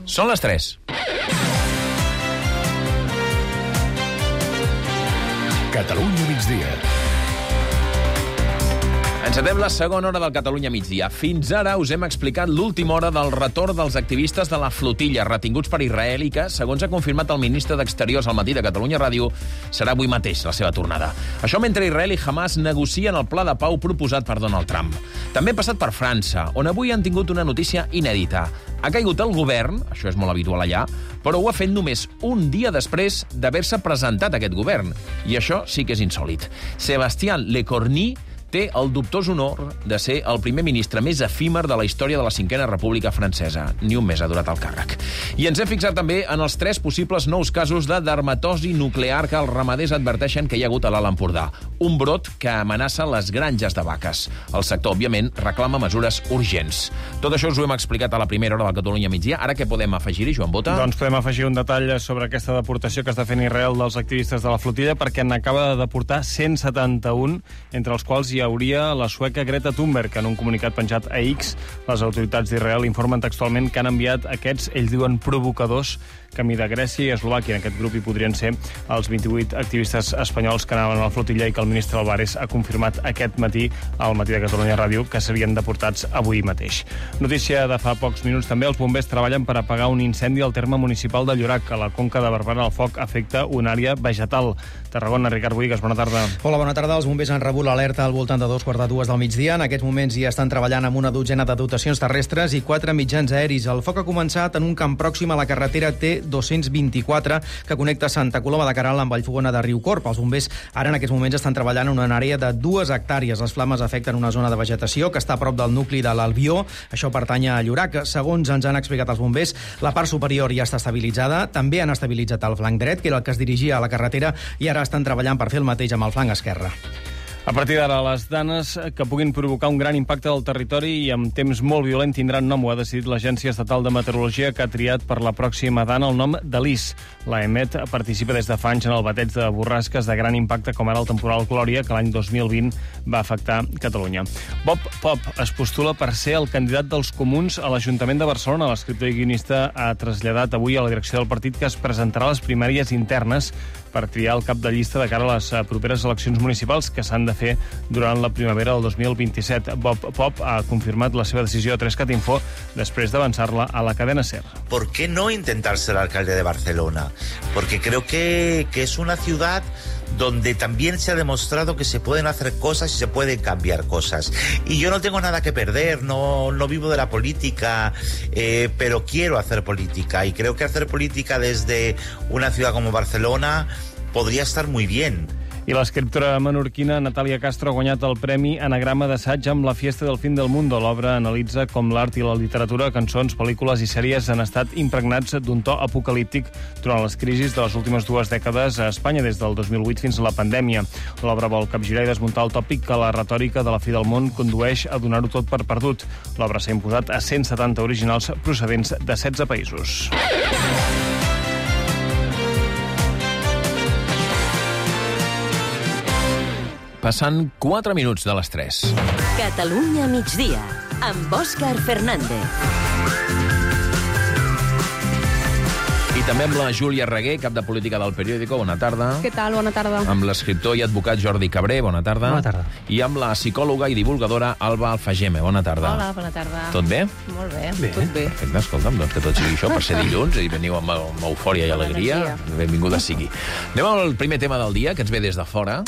Són les 3. Catalunya migdia. Encetem la segona hora del Catalunya migdia. Fins ara us hem explicat l'última hora del retorn dels activistes de la flotilla retinguts per Israel i que, segons ha confirmat el ministre d'Exteriors al matí de Catalunya Ràdio, serà avui mateix la seva tornada. Això mentre Israel i Hamas negocien el pla de pau proposat per Donald Trump. També hem passat per França, on avui han tingut una notícia inèdita. Ha caigut el govern, això és molt habitual allà, però ho ha fet només un dia després d'haver-se presentat aquest govern. I això sí que és insòlit. Sébastien Lecornu té el dubtós honor de ser el primer ministre més efímer de la història de la Cinquena República Francesa. Ni un mes ha durat el càrrec. I ens hem fixat també en els 3 possibles nous casos de dermatosi nuclear que els ramaders adverteixen que hi ha hagut a l'Alt Empordà. Un brot que amenaça les granges de vaques. El sector, òbviament, reclama mesures urgents. Tot això us ho hem explicat a la primera hora del Catalunya migdia. Ara què podem afegir-hi, Joan Bota? Doncs podem afegir un detall sobre aquesta deportació que està fent Israel dels activistes de la flotilla, perquè n'acaba de deportar 171, entre els quals hi hauria la sueca Greta Thunberg, que en un comunicat penjat a X, les autoritats d'Israel informen textualment que han enviat aquests, ells diuen, provocadors, camí de Grècia i Eslovàquia. En aquest grup hi podrien ser els 28 activistes espanyols que anaven a la flotilla i que el ministre Álvarez ha confirmat aquest matí al matí de Catalunya Ràdio que serien deportats avui mateix. Notícia de fa pocs minuts també, els bombers treballen per apagar un incendi al terme municipal de Llorac. A la Conca de Barberà el foc afecta una àrea vegetal. Tarragona, Ricard Boigues, bona tarda. Hola, bona tarda. Els bombers han rebut l'alerta al voltant de 2:45 del migdia. En aquests moments hi estan treballant amb una dotzena de dotacions terrestres i 4 mitjans aeris. El foc ha començat en un camp pròxim a la carretera T224 que connecta Santa Coloma de Queralt amb Vallfogona de Riucorp. Els bombers ara en aquests moments estan treballant en una àrea de 2 hectàrees. Les flames afecten una zona de vegetació que està a prop del nucli de l'Albió. Això pertany a Llorac. Segons ens han explicat els bombers, la part superior ja està estabilitzada. També han estabilitzat el flanc dret, que era el que es dirigia a la carretera, i ara estan treballant per fer el mateix amb el flanc esquerre. A partir d'ara, les danes que puguin provocar un gran impacte del territori i amb temps molt violent tindran nom. Ho ha decidit l'Agència Estatal de Meteorologia, que ha triat per la pròxima dana el nom d'Alice. La EMET participa des de fa anys en el bateig de borrasques de gran impacte, com ara el temporal Glòria, que l'any 2020 va afectar Catalunya. Bob Pop es postula per ser el candidat dels comuns a l'Ajuntament de Barcelona. L'escriptor i guionista ha traslladat avui a la direcció del partit que es presentarà a les primàries internes per triar el cap de llista de cara a les properes eleccions municipals que s'han de fer durant la primavera del 2027. Bob Pop ha confirmat la seva decisió a 3cat Info després d'avançar-la a la cadena SER. ¿Por qué no intentar ser alcalde de Barcelona? Porque creo que es una ciudad donde también se ha demostrado que se pueden hacer cosas y se pueden cambiar cosas. Y yo no tengo nada que perder, no vivo de la política, pero quiero hacer política. Y creo que hacer política desde una ciudad como Barcelona podría estar muy bien. I l'escriptora menorquina Natàlia Castro ha guanyat el Premi Anagrama d'Assaig amb La Fiesta del Fin del Mundo. L'obra analitza com l'art i la literatura, cançons, pel·lícules i sèries han estat impregnats d'un to apocalíptic durant les crisis de les últimes 2 dècades a Espanya, des del 2008 fins a la pandèmia. L'obra vol capgirar i desmuntar el tòpic que la retòrica de la fi del món condueix a donar-ho tot per perdut. L'obra s'ha imposat a 170 originals procedents de 16 països. Passant 4 minuts de les 3. Catalunya migdia, amb Òscar Fernández. I també amb la Júlia Reguer, cap de política del Periódico. Bona tarda. Què tal? Bona tarda. Amb l'escriptor i advocat Jordi Cabré. Bona tarda. Bona tarda. I amb la psicòloga i divulgadora Alba Alfageme. Bona tarda. Hola, bona tarda. Tot bé? Molt bé, tot bé. Perfecte, escolta'm, doncs que tot sigui això per ser dilluns i veniu amb eufòria i alegria. Benvinguda sigui. Anem al primer tema del dia, que ens ve des de fora.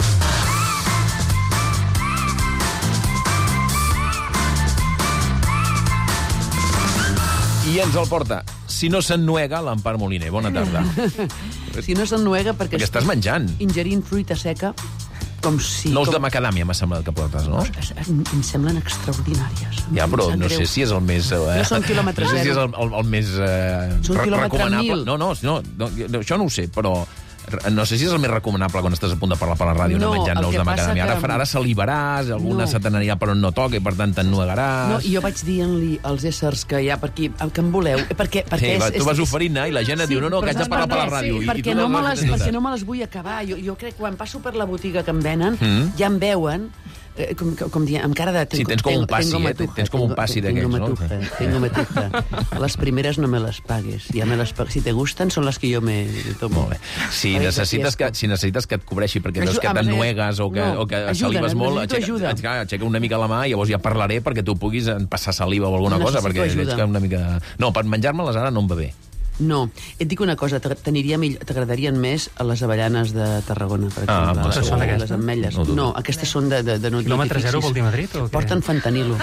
I ens el porta, si no s'ennuega, l'Empar Moliner. Bona tarda. Si no s'ennuega perquè estàs menjant. Ingerint fruita seca, com si... Nous de macadàmia m'ha semblat que portes, no? Em semblen extraordinàries. Ja, però no sé si és el més... No són quilòmetre zero. No sé si és el més són recomanable. 1000. No, això no ho sé, però... No sé si és el més recomanable quan estàs a punt de parlar per la ràdio, no menjant nous de macadàmia. Ara salivaràs, alguna se t'anirà per on no toca i per tant t'ennuegaràs. No, i jo vaig dient-li als éssers que hi ha per aquí, el que em voleu, perquè tu vas oferint i la gent et diu no, que haig de parlar per la ràdio. Perquè no me les vull acabar. Jo crec que quan passo per la botiga que em venen, ja em veuen com dient, amb cara de... Sí, tens com un passi, tens com un passi d'aquests, no? Tengo matuja. Les primeres no me les pagues. Ja me les si te gusten, són les que jo me tomo. Molt bé. Si necessites que et cobreixi perquè veus que t'ennuegues o que salives molt, aixeca una mica la mà i llavors ja parlaré perquè tu puguis passar saliva o alguna cosa, perquè veig que una mica... No, per menjar-me-les ara no em va bé. No, et dic una cosa, t'agradarien més a les avellanes de Tarragona, per exemple, les ametlles. No, aquestes són de Quilòmetre zero vol dir Madrid o què? Porten fentanilo.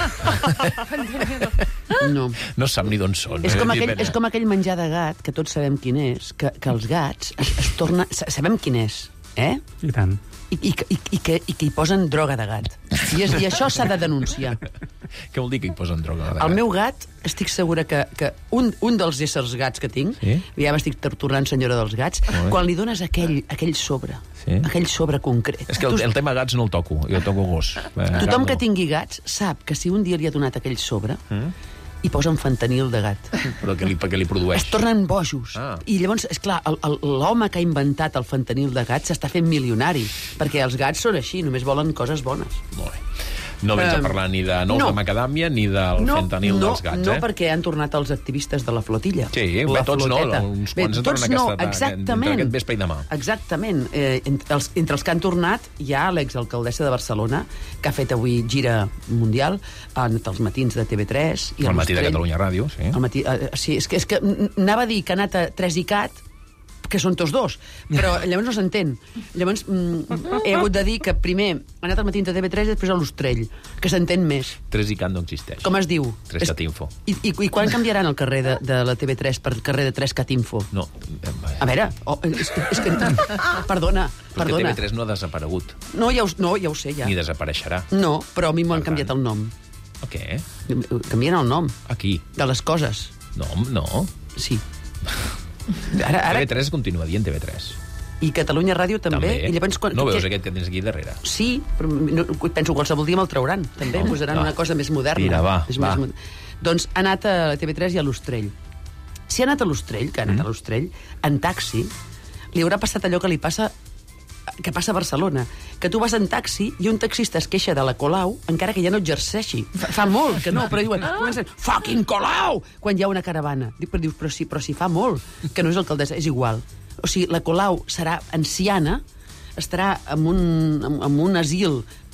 No sap ni d'on són. És com aquell menjar de gat, que tots sabem quin és, que els gats es tornen... Sabem quin és, eh? I tant. I que hi posen droga de gat. I això s'ha de denunciar. Què vol dir que hi posen droga de gat? El meu gat, estic segura que un dels éssers gats que tinc, ja m'estic tornant senyora dels gats, quan li dones aquell sobre, aquell sobre concret... És que el tema gats no el toco, jo toco gos. Tothom que tingui gats sap que si un dia li ha donat aquell sobre... i posen fentanil de gat. Però què li produeix? Es tornen bojos. I llavors, esclar, l'home que ha inventat el fentanil de gat s'està fent milionari, perquè els gats són així, només volen coses bones. Molt bé. No vens a parlar ni de nous de macadàmia ni del fentanil dels gats, No, perquè han tornat els activistes de la flotilla. Sí, tots no, uns quants en tornen entre aquest vespre i demà. Exactament. Entre els que han tornat hi ha l'exalcaldessa de Barcelona, que ha fet avui gira mundial, ha anat als matins de TV3... El matí de Catalunya Ràdio, sí. Sí, és que anava a dir que ha anat a 3ICAT, que són tots dos, però llavors no s'entén. Llavors he hagut de dir que primer ha anat al matí de TV3 i després a l'Ostrell, que s'entén més. 3ICAT no existeix. Com es diu? 3CAT Info. I quan canviaran el carrer de la TV3 per carrer de 3CAT Info? No. A veure, és que... Perdona. Perquè TV3 no ha desaparegut. No, ja ho sé, ja. Ni desapareixerà. No, però a mi m'ho han canviat el nom. A què? Canvien el nom. A qui? De les coses. No. Sí. TV3 continua dient TV3. I Catalunya Ràdio també. I llavors, no veus aquest que tens aquí darrere? Sí, però penso qualsevol dia me'l trauran. També posaran una cosa més moderna. Mira, va. Doncs ha anat a TV3 i a l'Ostrell. Si ha anat a l'Ostrell, en taxi, li haurà passat allò que li passa que passa a Barcelona, que tu vas en taxi i un taxista es queixa de la Colau encara que ja no exerceixi. Fa molt que no, però diuen, fucking Colau! Quan hi ha una caravana. Dius, però si fa molt, que no és alcaldessa, és igual. O sigui, la Colau serà anciana, estarà en un asil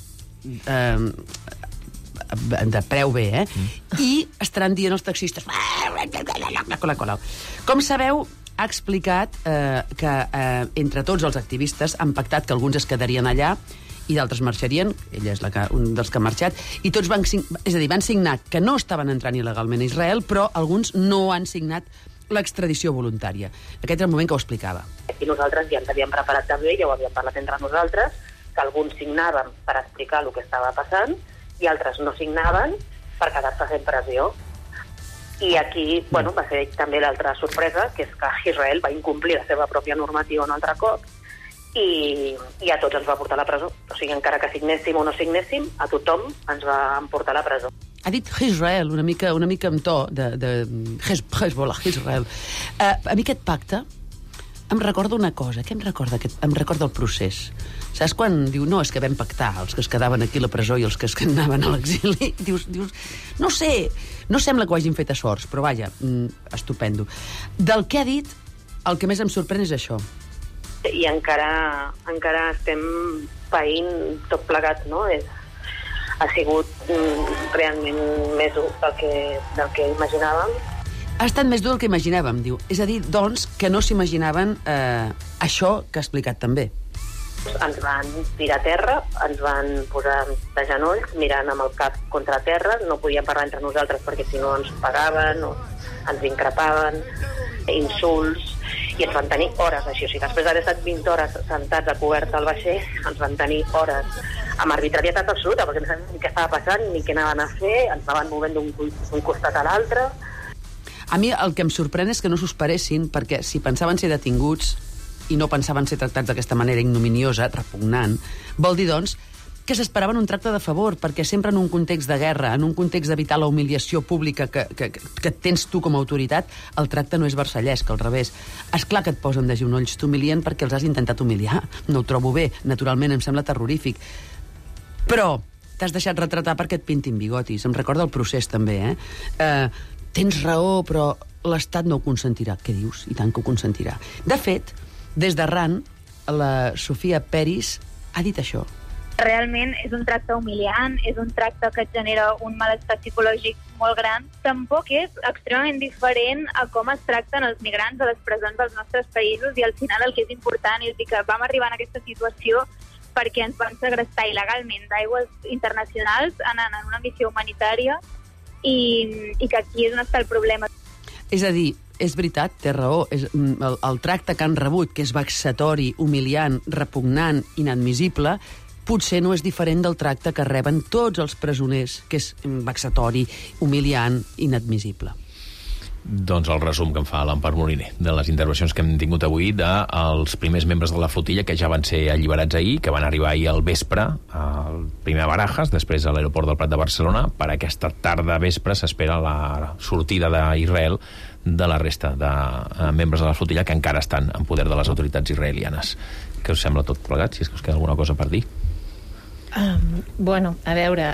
de preu bé, i estaran dient els taxistes la Colau. Com sabeu, ha explicat que entre tots els activistes han pactat que alguns es quedarien allà i d'altres marxarien, ella és un dels que ha marxat, i tots van signar que no estaven entrant il·legalment a Israel, però alguns no han signat l'extradició voluntària. Aquest era el moment que ho explicava. I nosaltres ja ens havíem preparat també, ja ho havíem parlat entre nosaltres, que alguns signaven per explicar el que estava passant i altres no signaven per quedar-se fent pressió. I aquí, va ser també l'altra sorpresa, que és que Israel va incomplir la seva pròpia normativa un altre cop i a tots ens va portar a la presó. O sigui, encara que signéssim o no signéssim, a tothom ens va portar a la presó. Ha dit Israel, una mica amb to de Hezbollah, Israel. A mi aquest pacte em recorda una cosa. Què em recorda? Em recorda el procés. Saps quan diu, no, és que vam pactar, els que es quedaven aquí a la presó i els que es anaven a l'exili? Dius, no sé, no sembla que ho hagin fet a sorts, però vaja, estupendo. Del que ha dit, el que més em sorprèn és això. I encara estem païnt tot plegat, no? Ha sigut realment més dur del que imaginàvem. Ha estat més dur del que imaginàvem, diu. És a dir, doncs, que no s'imaginaven això que ha explicat també. Ens van tirar a terra, ens van posar de genolls, mirant amb el cap contra terra, no podíem parlar entre nosaltres perquè si no ens pagaven o ens increpaven, insults, i ens van tenir hores així. O sigui, després d'haver estat 20 hores sentats a coberta al vaixell, ens van tenir hores amb arbitrarietat absoluta, perquè no sabíem ni què estava passant, ni què anaven a fer, ens anaven movent d'un costat a l'altre. A mi el que em sorprèn és que no s'ho esperessin, perquè si pensaven ser detinguts i no pensaven ser tractats d'aquesta manera ignominiosa, repugnant, vol dir, doncs, que s'esperaven un tracte de favor, perquè sempre en un context de guerra, en un context d'evitar la humiliació pública que tens tu com a autoritat, el tracte no és versallesc, al revés. Esclar que et posen de genolls, t'humilien perquè els has intentat humiliar. No ho trobo bé, naturalment em sembla terrorífic. Però t'has deixat retratar perquè et pintin bigotis. Em recorda el procés, també, tens raó, però l'Estat no ho consentirà. Què dius? I tant que ho consentirà. De fet, des d'arran, la Sofia Peris ha dit això. Realment és un tracte humiliant, és un tracte que et genera un malestar psicològic molt gran. Tampoc és extremament diferent a com es tracten els migrants a les presons dels nostres països, i al final el que és important és dir que vam arribar en aquesta situació perquè ens van segrestar il·legalment d'aigües internacionals anant en una missió humanitària i que aquí és on està el problema. És a dir, és veritat, té raó, el tracte que han rebut, que és vexatori, humiliant, repugnant, inadmissible, potser no és diferent del tracte que reben tots els presoners, que és vexatori, humiliant, inadmissible. Doncs el resum que em fa l'Empar Moliner de les intervencions que hem tingut avui dels primers membres de la flotilla que ja van ser alliberats ahir, que van arribar ahir al vespre, primer a Barajas, després a l'aeroport del Prat de Barcelona. Per aquesta tarda vespre s'espera la sortida d'Israel de la resta de membres de la flotilla que encara estan en poder de les autoritats israelianes. Què us sembla tot plegat, si és que us queda alguna cosa per dir? Bueno, a veure,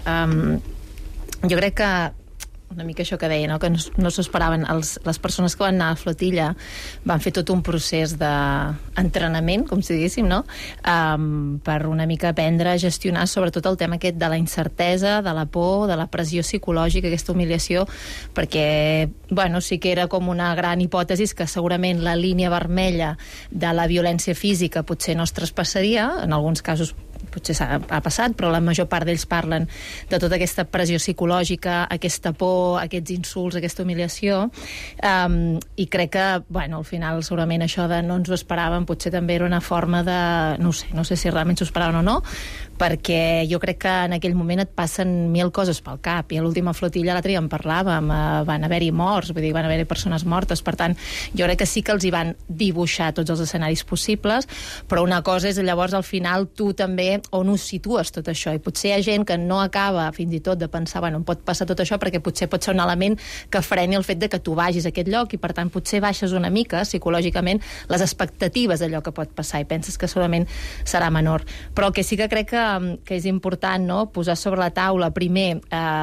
jo crec que una mica això que deia, no? Que no s'ho esperaven. Les persones que van anar a la flotilla van fer tot un procés d'entrenament, com si diguéssim, no? Per una mica aprendre a gestionar sobretot el tema aquest de la incertesa, de la por, de la pressió psicològica, aquesta humiliació, perquè, bueno, sí que era com una gran hipòtesi que segurament la línia vermella de la violència física potser no es traspassaria, en alguns casos potser ha passat, però la major part d'ells parlen de tota aquesta pressió psicològica, aquesta por, aquests insults, aquesta humiliació, i crec que, bueno, al final segurament això de no ens ho esperàvem potser també era una forma de... no sé si realment s'ho esperaven o no, perquè jo crec que en aquell moment et passen 1000 coses pel cap, i a l'última flotilla l'altre dia en parlàvem, van haver-hi morts, vull dir, van haver-hi persones mortes, per tant, jo crec que sí que els hi van dibuixar tots els escenaris possibles, però una cosa és llavors al final tu també on ho situes tot això, i potser hi ha gent que no acaba fins i tot de pensar, bueno, em pot passar tot això perquè potser pot ser un element que freni el fet de que tu vagis a aquest lloc, i per tant potser baixes una mica psicològicament les expectatives d'allò que pot passar i penses que solament serà menor. Però el que sí que crec que és important, no?, posar sobre la taula primer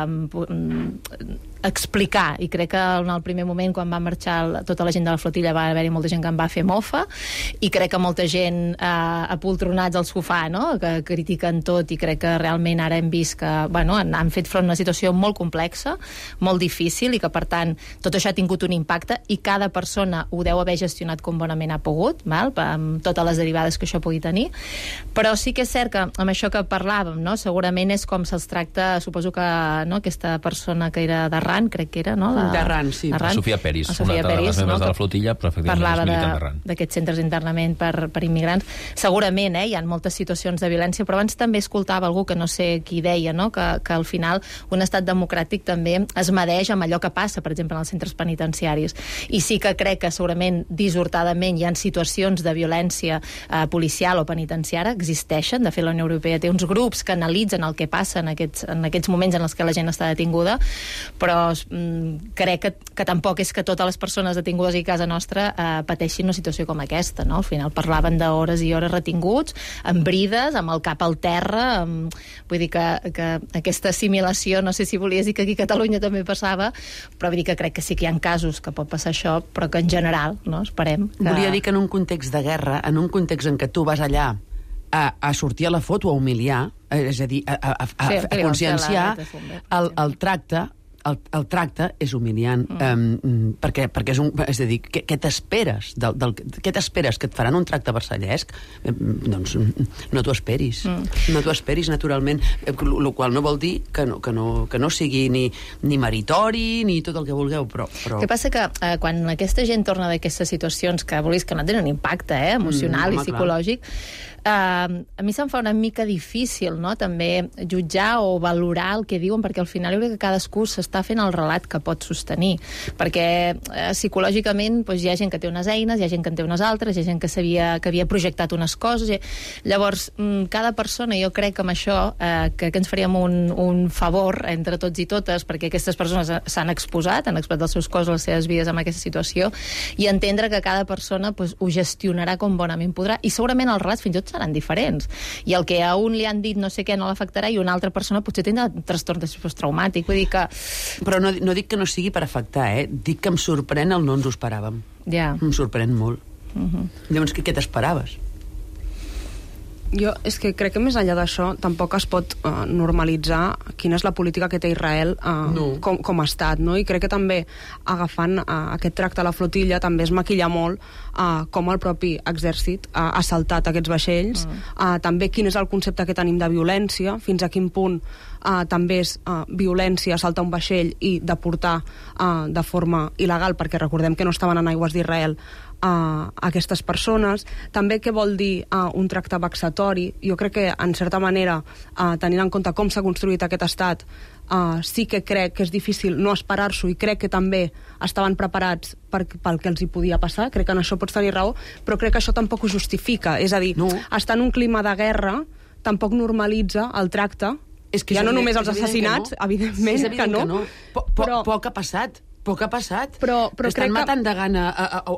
explicar, i crec que en el primer moment quan va marxar tota la gent de la flotilla va haver-hi molta gent que en va fer mofa, i crec que molta gent apoltronats al sofà, no?, que critiquen tot, i crec que realment ara hem vist que, bueno, han fet front a una situació molt complexa, molt difícil, i que per tant tot això ha tingut un impacte, i cada persona ho deu haver gestionat com bonament ha pogut, val? Amb totes les derivades que això pugui tenir. Però sí que és cert que amb això que parlàvem, no?, segurament és com se'ls tracta, suposo que, no?, aquesta persona que era d'Arran, crec que era, no? D'Arran, sí. La Sofia Peris, una altra de les membres de la flotilla, però efectivament és militant d'Arran. Parlava d'aquests centres d'internament per immigrants. Segurament, hi ha moltes situacions de violència, però abans també escoltava algú que no sé qui deia, no?, que al final un estat democràtic també es medeix amb allò que passa, per exemple, en els centres penitenciaris. I sí que crec que segurament dissortadament hi ha situacions de violència policial o penitenciària, existeixen. De fet, la Unió Europea té uns grups que analitzen el que passa en aquests moments en els que la gent està detinguda, però crec que tampoc és que totes les persones detingudes a casa nostra pateixin una situació com aquesta, no? Al final parlaven d'hores i hores retinguts, amb brides, amb el cap al terra, vull dir que aquesta assimilació, no sé si volies dir que aquí a Catalunya també passava, però vull dir que crec que sí que hi ha casos que pot passar això, però que en general, no? Esperem que... Volia dir que en un context de guerra, en un context en què tu vas allà a sortir a la foto, a humiliar, és a dir, a conscienciar el tracte. El tracte és humiliant, perquè és a dir, què t'esperes? Què t'esperes? Que et faran un tracte versallesc? Doncs no t'ho esperis. No t'ho esperis, naturalment, el qual no vol dir que no sigui ni meritori, ni tot el que vulgueu, però... El que passa que quan aquesta gent torna d'aquestes situacions que vulguis que no tenen impacte emocional i psicològic, a mi se'm fa una mica difícil, no?, també jutjar o valorar el que diuen, perquè al final jo crec que cadascú s'està fent el relat que pot sostenir, perquè psicològicament doncs, hi ha gent que té unes eines, hi ha gent que en té unes altres, hi ha gent que havia projectat unes coses, llavors cada persona, jo crec que amb això que ens faríem un favor entre tots i totes, perquè aquestes persones s'han exposat els seus cossos, les seves vides amb aquesta situació, i entendre que cada persona doncs, ho gestionarà com bonament podrà, i segurament el relat fins i tot seran diferents. I el que a un li han dit no sé què no l'afectarà i una altra persona potser tindrà un trastorn postraumàtic. Vull dir que... Però no dic que no sigui per afectar, dic que em sorprèn el no ens ho esperàvem. Ja. Em sorprèn molt. Llavors, què t'esperaves? Jo és que crec que més enllà d'això tampoc es pot normalitzar quina és la política que té Israel com a estat, no? I crec que també agafant aquest tracte a la flotilla també es maquilla molt com el propi exèrcit ha assaltat aquests vaixells, també quin és el concepte que tenim de violència, fins a quin punt també és violència assaltar un vaixell i deportar de forma il·legal, perquè recordem que no estaven en aigües d'Israel aquestes persones. També què vol dir un tracte vexatori. Jo crec que, en certa manera, tenint en compte com s'ha construït aquest estat, sí que crec que és difícil no esperar-s'ho i crec que també estaven preparats pel que els hi podia passar. Crec que en això pots tenir raó, però crec que això tampoc ho justifica. És a dir, estar en un clima de guerra tampoc normalitza el tracte. És que ja no només els assassinats, evidentment que no. Poc ha passat. Poc ha passat. Però estan matant de gana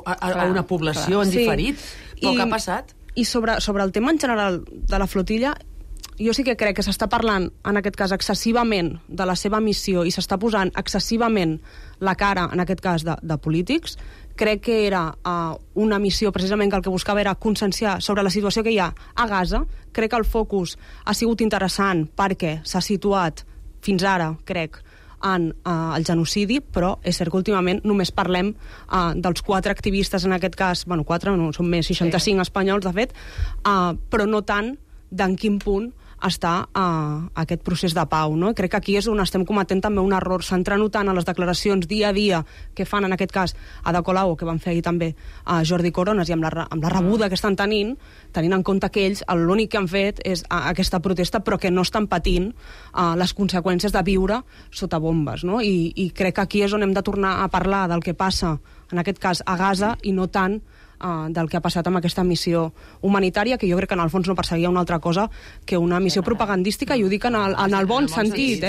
a una població en diferit. Poc ha passat. I sobre el tema en general de la flotilla, jo sí que crec que s'està parlant, en aquest cas, excessivament de la seva missió i s'està posant excessivament la cara, en aquest cas, de polítics. Crec que era una missió, precisament, que el que buscava era conscienciar sobre la situació que hi ha a Gaza. Crec que el focus ha sigut interessant perquè s'ha situat, fins ara, crec, en el genocidi, però és cert que últimament només parlem dels 4 activistes, en aquest cas, 4, no, són més 65 espanyols, de fet, però no tant d'en quin punt està aquest procés de pau, no? Crec que aquí és on estem cometent també un error, centrant-ho tant en les declaracions dia a dia que fan, en aquest cas, Ada Colau, que van fer ahir també a Jordi Coronas, i amb la rebuda que estan tenint en compte que ells l'únic que han fet és aquesta protesta, però que no estan patint les conseqüències de viure sota bombes, no? I crec que aquí és on hem de tornar a parlar del que passa, en aquest cas, a Gaza, i no tant del que ha passat amb aquesta missió humanitària, que jo crec que en el fons no perseguia una altra cosa que una missió propagandística, i ho dic en el bon sentit,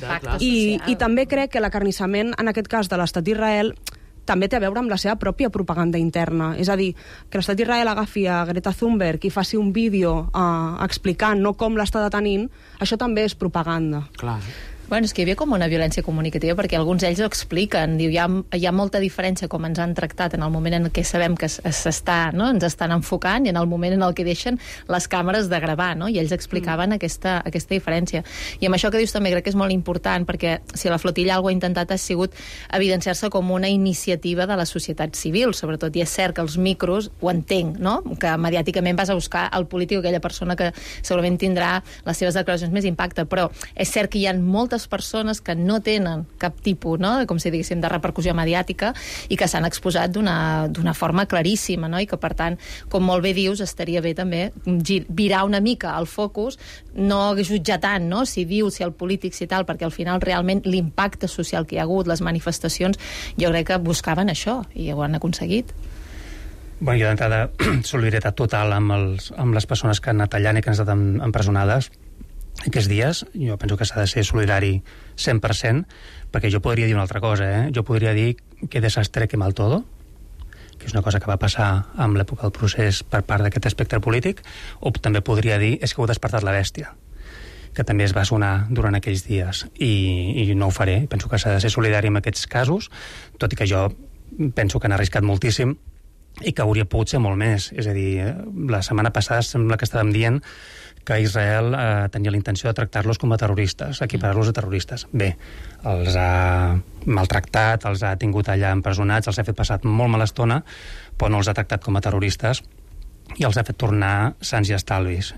I també crec que l'acarnissament, en aquest cas, de l'estat d'Israel també té a veure amb la seva pròpia propaganda interna. És a dir, que l'estat d'Israel agafi a Greta Thunberg i faci un vídeo explicant com l'està detenint, això també és propaganda. Clar. Bueno, és que hi havia com una violència comunicativa, perquè alguns d'ells ho expliquen. Diu, hi ha molta diferència com ens han tractat en el moment en què sabem que ens estan enfocant i en el moment en el que deixen les càmeres de gravar, no? I ells explicaven aquesta diferència. I amb això que dius també crec que és molt important, perquè si la flotilla alguna ha intentat ha sigut evidenciar-se com una iniciativa de la societat civil, sobretot, i és cert que els micros, ho entenc, no? Que mediàticament vas a buscar el polític, aquella persona que segurament tindrà les seves declaracions més impacte, però és cert que hi ha moltes persones que no tenen cap tipus, no?, com si diguéssim, de repercussió mediàtica i que s'han exposat d'una forma claríssima, no?, i que, per tant, com molt bé dius, estaria bé també virar una mica el focus, no jutjar tant, no?, si dius, si el polític, si tal, perquè al final realment l'impacte social que hi ha hagut, les manifestacions, jo crec que buscaven això i ho han aconseguit. Bueno, jo d'entrada, solidaritat total amb les persones que han anat allà i que han estat empresonades aquests dies. Jo penso que s'ha de ser solidari 100%, perquè jo podria dir una altra cosa, Jo podria dir que desastre, que mal todo, que és una cosa que va passar amb l'època del procés per part d'aquest espectre polític, o també podria dir és que heu despertat la bèstia, que també es va sonar durant aquells dies, i no ho faré. Penso que s'ha de ser solidari amb aquests casos, tot i que jo penso que han arriscat moltíssim i que hauria pogut ser molt més. És a dir, la setmana passada sembla que estàvem dient que Israel tenia la intenció de tractar-los com a terroristes, equiparar-los a terroristes. Bé, els ha maltractat, els ha tingut allà empresonats, els ha fet passar molt mala estona, però no els ha tractat com a terroristes i els ha fet tornar sants i estalvis.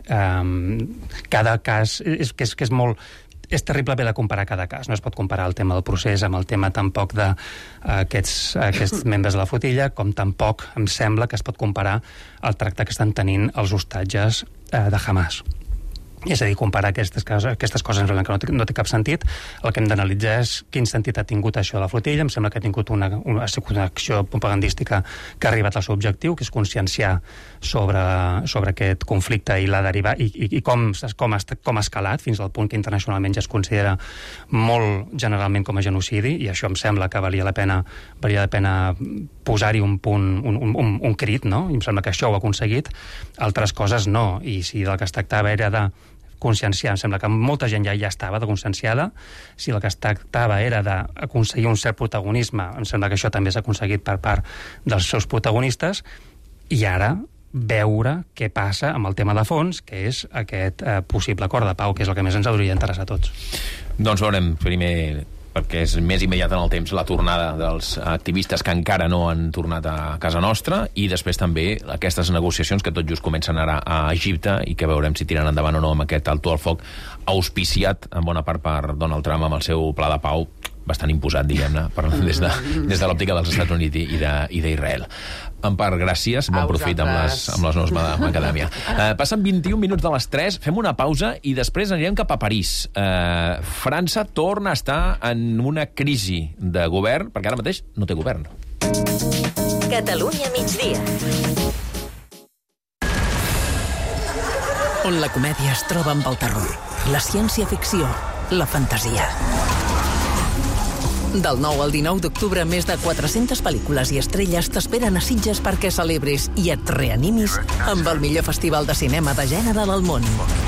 Cada cas és molt... És terrible haver de comparar cada cas. No es pot comparar el tema del procés amb el tema tampoc d'aquests membres de la flotilla, com tampoc em sembla que es pot comparar el tracte que estan tenint els hostatges de Hamas. És a dir, comparar aquestes coses em sembla que no té cap sentit. El que hem d'analitzar és quin sentit ha tingut això de la flotilla. Em sembla que ha tingut una acció propagandística que ha arribat al seu objectiu, que és conscienciar sobre aquest conflicte i la deriva i com ha escalat fins al punt que internacionalment ja es considera molt generalment com a genocidi, i això em sembla que valia la pena posar-hi un punt, un crit, no? I em sembla que això ho ha aconseguit. Altres coses no, i si del que es tractava era de conscienciar, em sembla que molta gent ja estava de conscienciada. Si el que es tractava era d'aconseguir un cert protagonisme, em sembla que això també s'ha aconseguit per part dels seus protagonistes, i ara veure què passa amb el tema de fons, que és aquest possible acord de pau, que és el que més ens hauria d'interessar a tots. Doncs veurem primer, perquè és més immediat en el temps, la tornada dels activistes que encara no han tornat a casa nostra, i després també aquestes negociacions que tot just comencen ara a Egipte i que veurem si tiren endavant o no amb aquest alto al foc auspiciat en bona part per Donald Trump amb el seu pla de pau bastant imposat, diguem-ne, des de l'òptica dels Estats Units i d'Israel. Empar, gràcies, bon profit amb les noves macadàmia. Passen 21 minuts de les 3, fem una pausa i després anirem cap a París. França torna a estar en una crisi de govern, perquè ara mateix no té govern. Catalunya migdia. On la comèdia es troba amb el terror, la ciència-ficció, la fantasia. Del 9 al 19 d'octubre, més de 400 pel·lícules i estrelles t'esperen a Sitges perquè celebris i et reanimis amb el millor festival de cinema de gènere del món.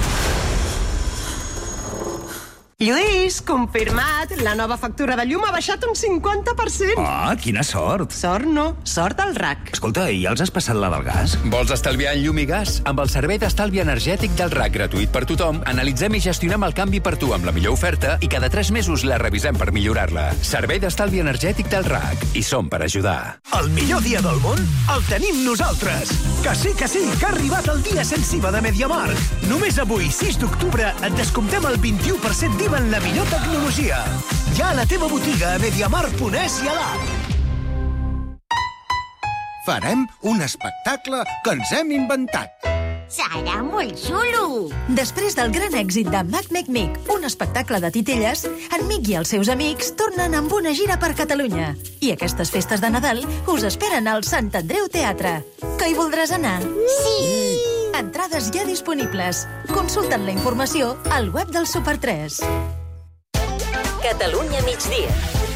Lluís, confirmat. La nova factura de llum ha baixat un 50%. Ah, quina sort. Sort no, sort al RAC. Escolta, i ja els has passat la del gas? Vols estalviar en llum i gas? Amb el servei d'estalvi energètic del RAC gratuït per tothom, analitzem i gestionem el canvi per tu amb la millor oferta i cada 3 mesos la revisem per millorar-la. Servei d'estalvi energètic del RAC. I som per ajudar. El millor dia del món el tenim nosaltres. Que sí, que ha arribat el dia sensiva de MediaMarkt. Només avui, 6 d'octubre, et descomptem el 21% d'IVA en la millor tecnologia. Ja a la teva botiga a MediaMarkt.es i a l'app. Farem un espectacle que ens hem inventat. Serà molt xulo! Després del gran èxit de Mac Mic, un espectacle de titelles, en Mic i els seus amics tornen amb una gira per Catalunya. I aquestes festes de Nadal us esperen al Sant Andreu Teatre. Que hi voldràs anar? Sí! Entrades ja disponibles. Consulta'n la informació al web del Super 3. Catalunya migdia.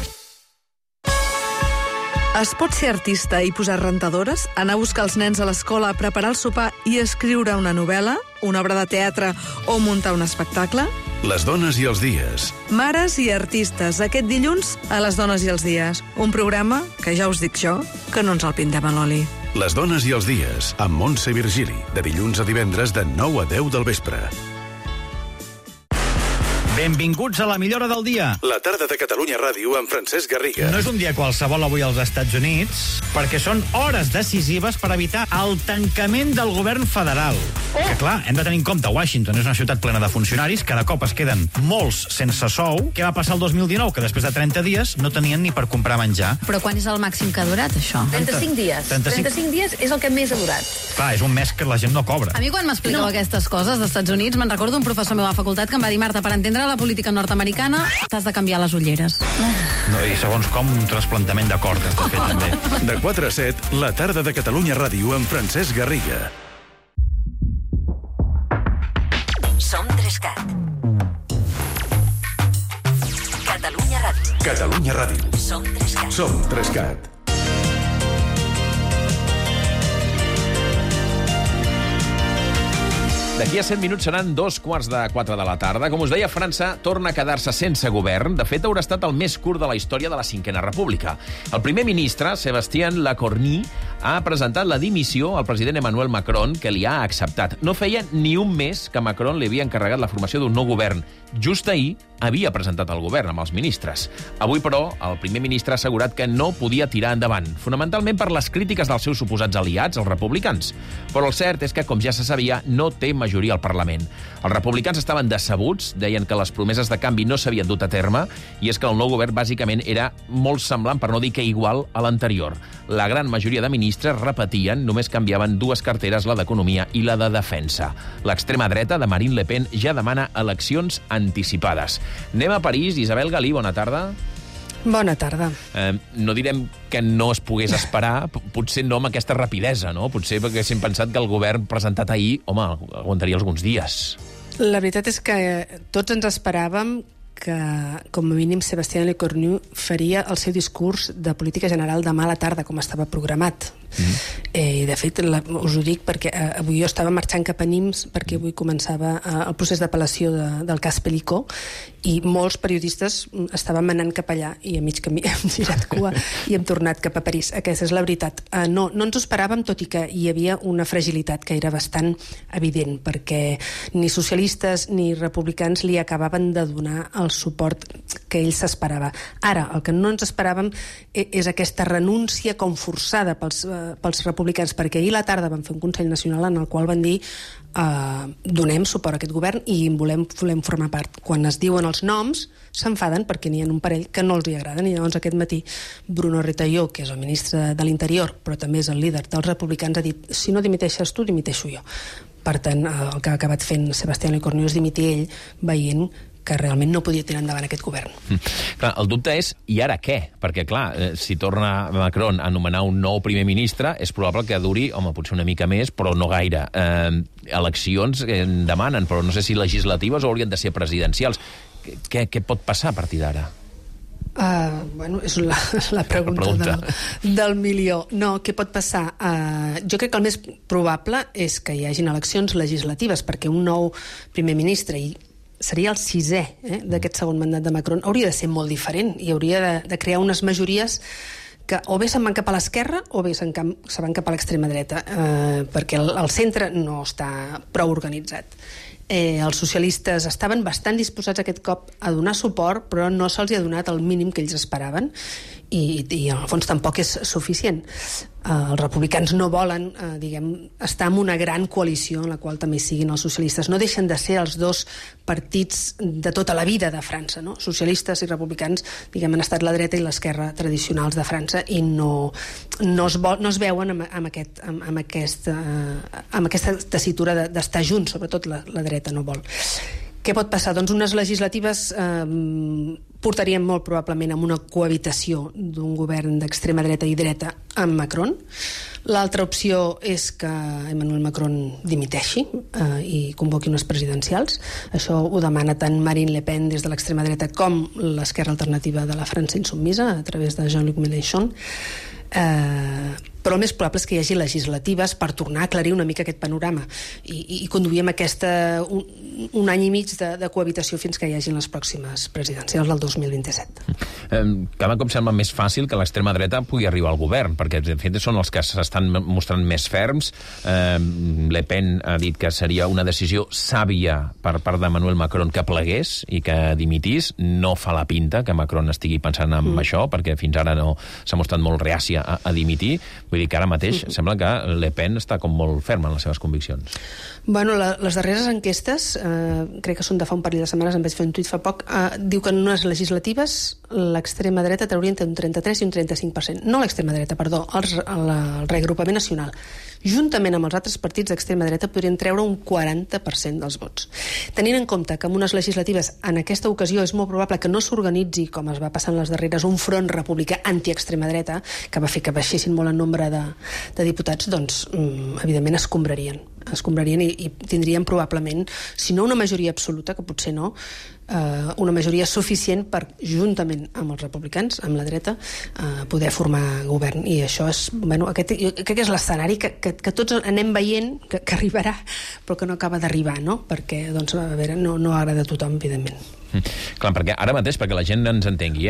Es pot ser artista i posar rentadores, anar a buscar els nens a l'escola, preparar el sopar i escriure una novel·la, una obra de teatre o muntar un espectacle? Les dones i els dies. Mares i artistes, aquest dilluns a Les dones i els dies. Un programa que ja us dic jo, que no ens el pintem a l'oli. Les dones i els dies, amb Montse Virgili, de dilluns a divendres de 9 a 10 del vespre. Benvinguts a la millora del dia. La tarda de Catalunya Ràdio amb Francesc Garriga. No és un dia qualsevol avui als Estats Units, perquè són hores decisives per evitar el tancament del govern federal. Que clar, hem de tenir en compte, Washington és una ciutat plena de funcionaris, cada cop es queden molts sense sou. Què va passar el 2019? Que després de 30 dies no tenien ni per comprar menjar. Però quan és el màxim que ha durat, això? 35 dies. 35 dies és el que més ha durat. Clar, és un mes que la gent no cobra. A mi quan m'expliqueu aquestes coses dels Estats Units, me'n recordo un professor meu a la facultat que em va dir: Marta, per entendre la política nord-americana t'has de canviar les ulleres. No, i segons com, un trasplantament de cort has de fer també. De 4 a 7, la tarda de Catalunya Ràdio amb Francesc Garriga. Som 3CAT. Catalunya Ràdio. Catalunya Ràdio. Som 3CAT. Som 3CAT. D'aquí a 7 minuts seran 3:45 de la tarda. Com us deia, França torna a quedar-se sense govern. De fet, haurà estat el més curt de la història de la Cinquena República. El primer ministre, Sébastien Lecornu, ha presentat la dimissió al president Emmanuel Macron, que li ha acceptat. No feia ni un mes que Macron li havia encarregat la formació d'un nou govern. Just ahir, havia presentat el govern amb els ministres. Avui, però, el primer ministre ha assegurat que no podia tirar endavant, fonamentalment per les crítiques dels seus suposats aliats, els republicans. Però el cert és que, com ja se sabia, no té majoria al Parlament. Els republicans estaven decebuts, deien que les promeses de canvi no s'havien dut a terme, i és que el nou govern bàsicament era molt semblant, per no dir que igual, a l'anterior. La gran majoria de ministres repetien, només canviaven dues carteres, la d'Economia i la de Defensa. L'extrema dreta de Marine Le Pen ja demana eleccions anticipades. Anem a París. Isabel Galí, bona tarda. Bona tarda. No direm que no es pogués esperar, potser no amb aquesta rapidesa, no? Potser perquè haguéssim pensat que el govern presentat ahir, home, aguantaria alguns dies. La veritat és que tots ens esperàvem que, com a mínim, Sébastien Lecornu faria el seu discurs de política general demà a la tarda, com estava programat. De fet, us ho dic perquè avui jo estava marxant cap a Nimes perquè avui començava el procés d'apel·lació del cas Pelicó i molts periodistes estaven anant cap allà i a mig camí hem girat cua i hem tornat cap a París. Aquesta és la veritat. No ens ho esperàvem, tot i que hi havia una fragilitat que era bastant evident perquè ni socialistes ni republicans li acabaven de donar el suport que ell s'esperava. Ara, el que no ens esperàvem és aquesta renúncia com forçada pels republicans, perquè ahir a la tarda van fer un Consell Nacional en el qual van dir donem suport a aquest govern i en volem formar part. Quan es diuen els noms, s'enfaden perquè n'hi ha un parell que no els hi agraden, i llavors aquest matí Bruno Retailleau, que és el ministre de l'Interior, però també és el líder dels republicans, ha dit, si no dimiteixes tu, dimiteixo jo. Per tant, el que ha acabat fent Sébastien Lecornu és dimitir ell, veient que realment no podia tirar endavant aquest govern. Clar, el dubte és, i ara què? Perquè, clar, si torna Macron a nomenar un nou primer ministre, és probable que duri, home, potser una mica més, però no gaire. Eleccions en demanen, però no sé si legislatives o haurien de ser presidencials. Què pot passar a partir d'ara? És la pregunta del milió. No, què pot passar? Jo crec que el més probable és que hi hagin eleccions legislatives, perquè un nou primer ministre seria el sisè d'aquest segon mandat de Macron, hauria de ser molt diferent i hauria de crear unes majories que o bé se'n van cap a l'esquerra o bé se van cap a l'extrema dreta, perquè el centre no està prou organitzat. Els socialistes estaven bastant disposats aquest cop a donar suport, però no se'ls ha donat el mínim que ells esperaven i en el fons tampoc és suficient. Els republicans no volen, estar en una gran coalició en la qual també siguin els socialistes. No deixen de ser els dos partits de tota la vida de França, no? Socialistes i republicans, han estat la dreta i l'esquerra tradicionals de França i no es veuen amb aquesta tessitura d'estar junts, sobretot la dreta no vol. Què pot passar? Doncs unes legislatives portarien molt probablement a una cohabitació d'un govern d'extrema dreta i dreta amb Macron. L'altra opció és que Emmanuel Macron dimiteixi i convoqui unes presidencials. Això ho demana tant Marine Le Pen des de l'extrema dreta com l'esquerra alternativa de la França insubmisa a través de Jean-Luc Mélenchon. Però el més probable és que hi hagi legislatives per tornar a aclarir una mica aquest panorama i conduir amb un any i mig de cohabitació fins que hi hagin les pròximes presidencials del 2027. Cada cop sembla més fàcil que l'extrema dreta pugui arribar al govern, perquè de fet són els que s'estan mostrant més ferms. Le Pen ha dit que seria una decisió sàvia per part d'Emmanuel Macron que plegués i que dimitís. No fa la pinta que Macron estigui pensant en això, perquè fins ara no s'ha mostrat molt reàcia a dimitir. Vull dir que ara mateix sembla que Le Pen està com molt ferma en les seves conviccions. Bueno, les darreres enquestes, crec que són de fa un parell de setmanes, em vaig fer un tuit fa poc, diu que en unes legislatives l'extrema dreta trauria entre un 33 i un 35%. No l'extrema dreta, perdó, el reagrupament nacional. Juntament amb els altres partits d'extrema dreta podrien treure un 40% dels vots. Tenint en compte que en unes legislatives en aquesta ocasió és molt probable que no s'organitzi, com es va passar en les darreres, un front republicà anti-extrema dreta, que va fer que baixessin molt el nombre de diputats, doncs evidentment escombrarien i tindrien probablement, si no una majoria absoluta, que potser no, una majoria suficient per, juntament amb els republicans, amb la dreta, poder formar govern. I això és, crec que és l'escenari que tots anem veient que arribarà, però que no acaba d'arribar, no? Perquè, no agrada a tothom, evidentment. Clar, perquè ara mateix, perquè la gent ens entengui,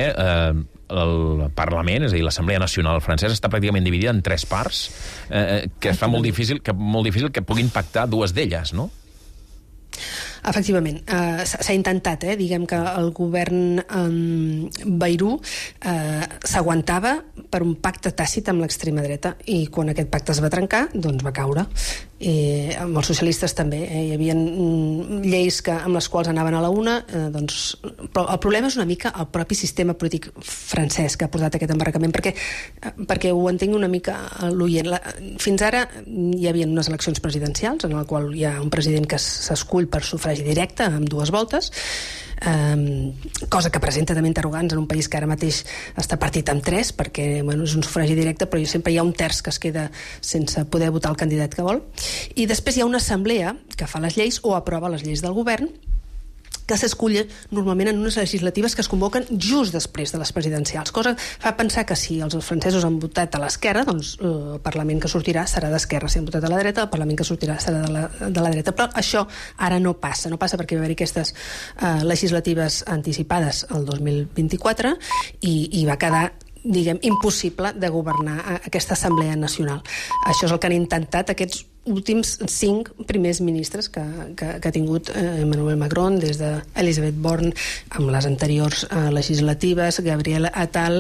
el Parlament, és a dir, l'Assemblea Nacional francesa, està pràcticament dividida en 3 parts, que es fa molt difícil que puguin pactar 2 d'elles, no? Efectivament, s'ha intentat, diguem que el govern Bayrou s'aguantava per un pacte tàcit amb l'extrema dreta i quan aquest pacte es va trencar, doncs va caure. Amb els socialistes també, hi havia lleis amb les quals anaven a la una, però el problema és una mica el propi sistema polític francès que ha portat aquest embarcament, perquè ho entenc una mica l'oient. Fins ara hi havia unes eleccions presidencials en la qual hi ha un president que s'escull per sufragi directe amb 2 voltes, cosa que presenta també interrogants en un país que ara mateix està partit amb 3, perquè és un sufragi directe, però sempre hi ha un terç que es queda sense poder votar el candidat que vol. I després hi ha una assemblea que fa les lleis o aprova les lleis del govern, que s'escull normalment en unes legislatives que es convoquen just després de les presidencials, cosa que fa pensar que si els francesos han votat a l'esquerra, doncs el Parlament que sortirà serà d'esquerra. Si han votat a la dreta, el Parlament que sortirà serà de la dreta. Però això ara no passa perquè va haver-hi aquestes legislatives anticipades el 2024 i va quedar, diguem, impossible de governar aquesta Assemblea Nacional. Això és el que han intentat aquests últims 5 primers ministres que ha tingut Emmanuel Macron, des d'Elisabeth Borne amb les anteriors legislatives, Gabriel Attal,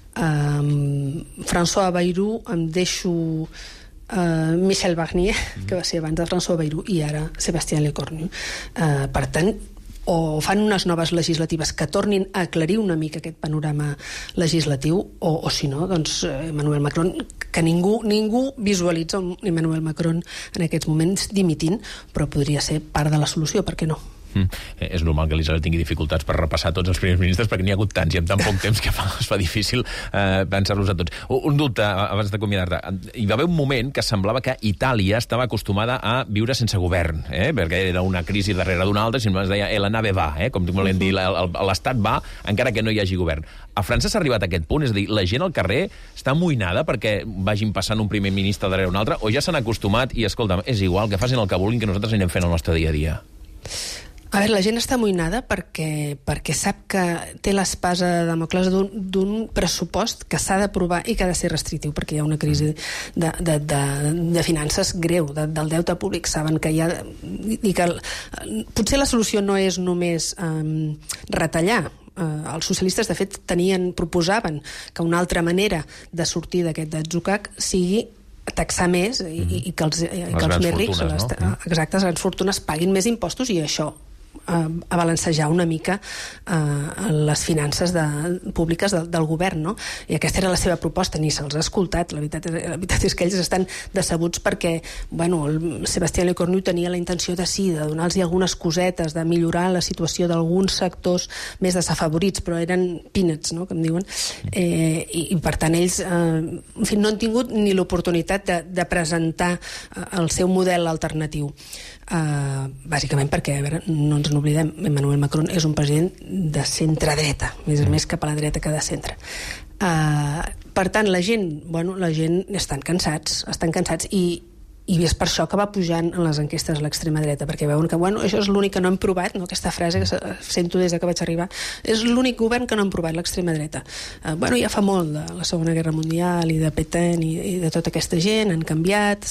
François Bayrou, em deixo Michel Barnier, que va ser abans de François Bayrou, i ara Sébastien Lecornu. Per tant, o fan unes noves legislatives que tornin a aclarir una mica aquest panorama legislatiu, o si no, doncs Emmanuel Macron, que ningú visualitza Emmanuel Macron en aquests moments dimitint, però podria ser part de la solució, per què no? És normal que l'Isabel tingui dificultats per repassar tots els primers ministres, perquè n'hi ha hagut tants i amb tan poc temps que es fa difícil pensar-los a tots. Un dubte, abans d'acomiadar-te. Hi va haver un moment que semblava que Itàlia estava acostumada a viure sense govern, perquè era una crisi darrere d'una altra, sinó es deia la nave va, com volem dir, l'estat va, encara que no hi hagi govern. A França s'ha arribat a aquest punt, és a dir, la gent al carrer està amoïnada perquè vagin passant un primer ministre darrere un altre, o ja s'han acostumat i, escolta, és igual, que facin el que vulguin, que nosaltres anirem fent el nostre dia a dia? A veure, la gent està amoïnada perquè sap que té l'espasa de Damocles d'un pressupost que s'ha d'aprovar i que ha de ser restrictiu, perquè hi ha una crisi de finances greu, del deute públic. Saben que hi ha... I que potser la solució no és només retallar. Els socialistes, de fet, proposaven que una altra manera de sortir d'aquest atzucac sigui taxar més i que els més rics, exacte, les grans fortunes paguin més impostos, i això a balancejar una mica les finances públiques del govern, no? I aquesta era la seva proposta, ni se'ls ha escoltat. La veritat és que ells estan decebuts perquè, el Sébastien Lecornu tenia la intenció de donar-los algunes cosetes, de millorar la situació d'alguns sectors més desafavorits, però eren peanuts, no?, com diuen, i per tant ells no han tingut ni l'oportunitat de presentar el seu model alternatiu. Bàsicament perquè, a veure, no ens n'oblidem, Emmanuel Macron és un president de centre-dreta, més cap a la dreta que de centre. Per tant, la gent estan cansats i és per això que va pujant en les enquestes a l'extrema dreta, perquè veuen que això és l'únic que no hem provat, no? Aquesta frase que sento des que vaig arribar, és l'únic govern que no hem provat, l'extrema dreta. Ja fa molt de la Segona Guerra Mundial i de Pétain i de tota aquesta gent, han canviat,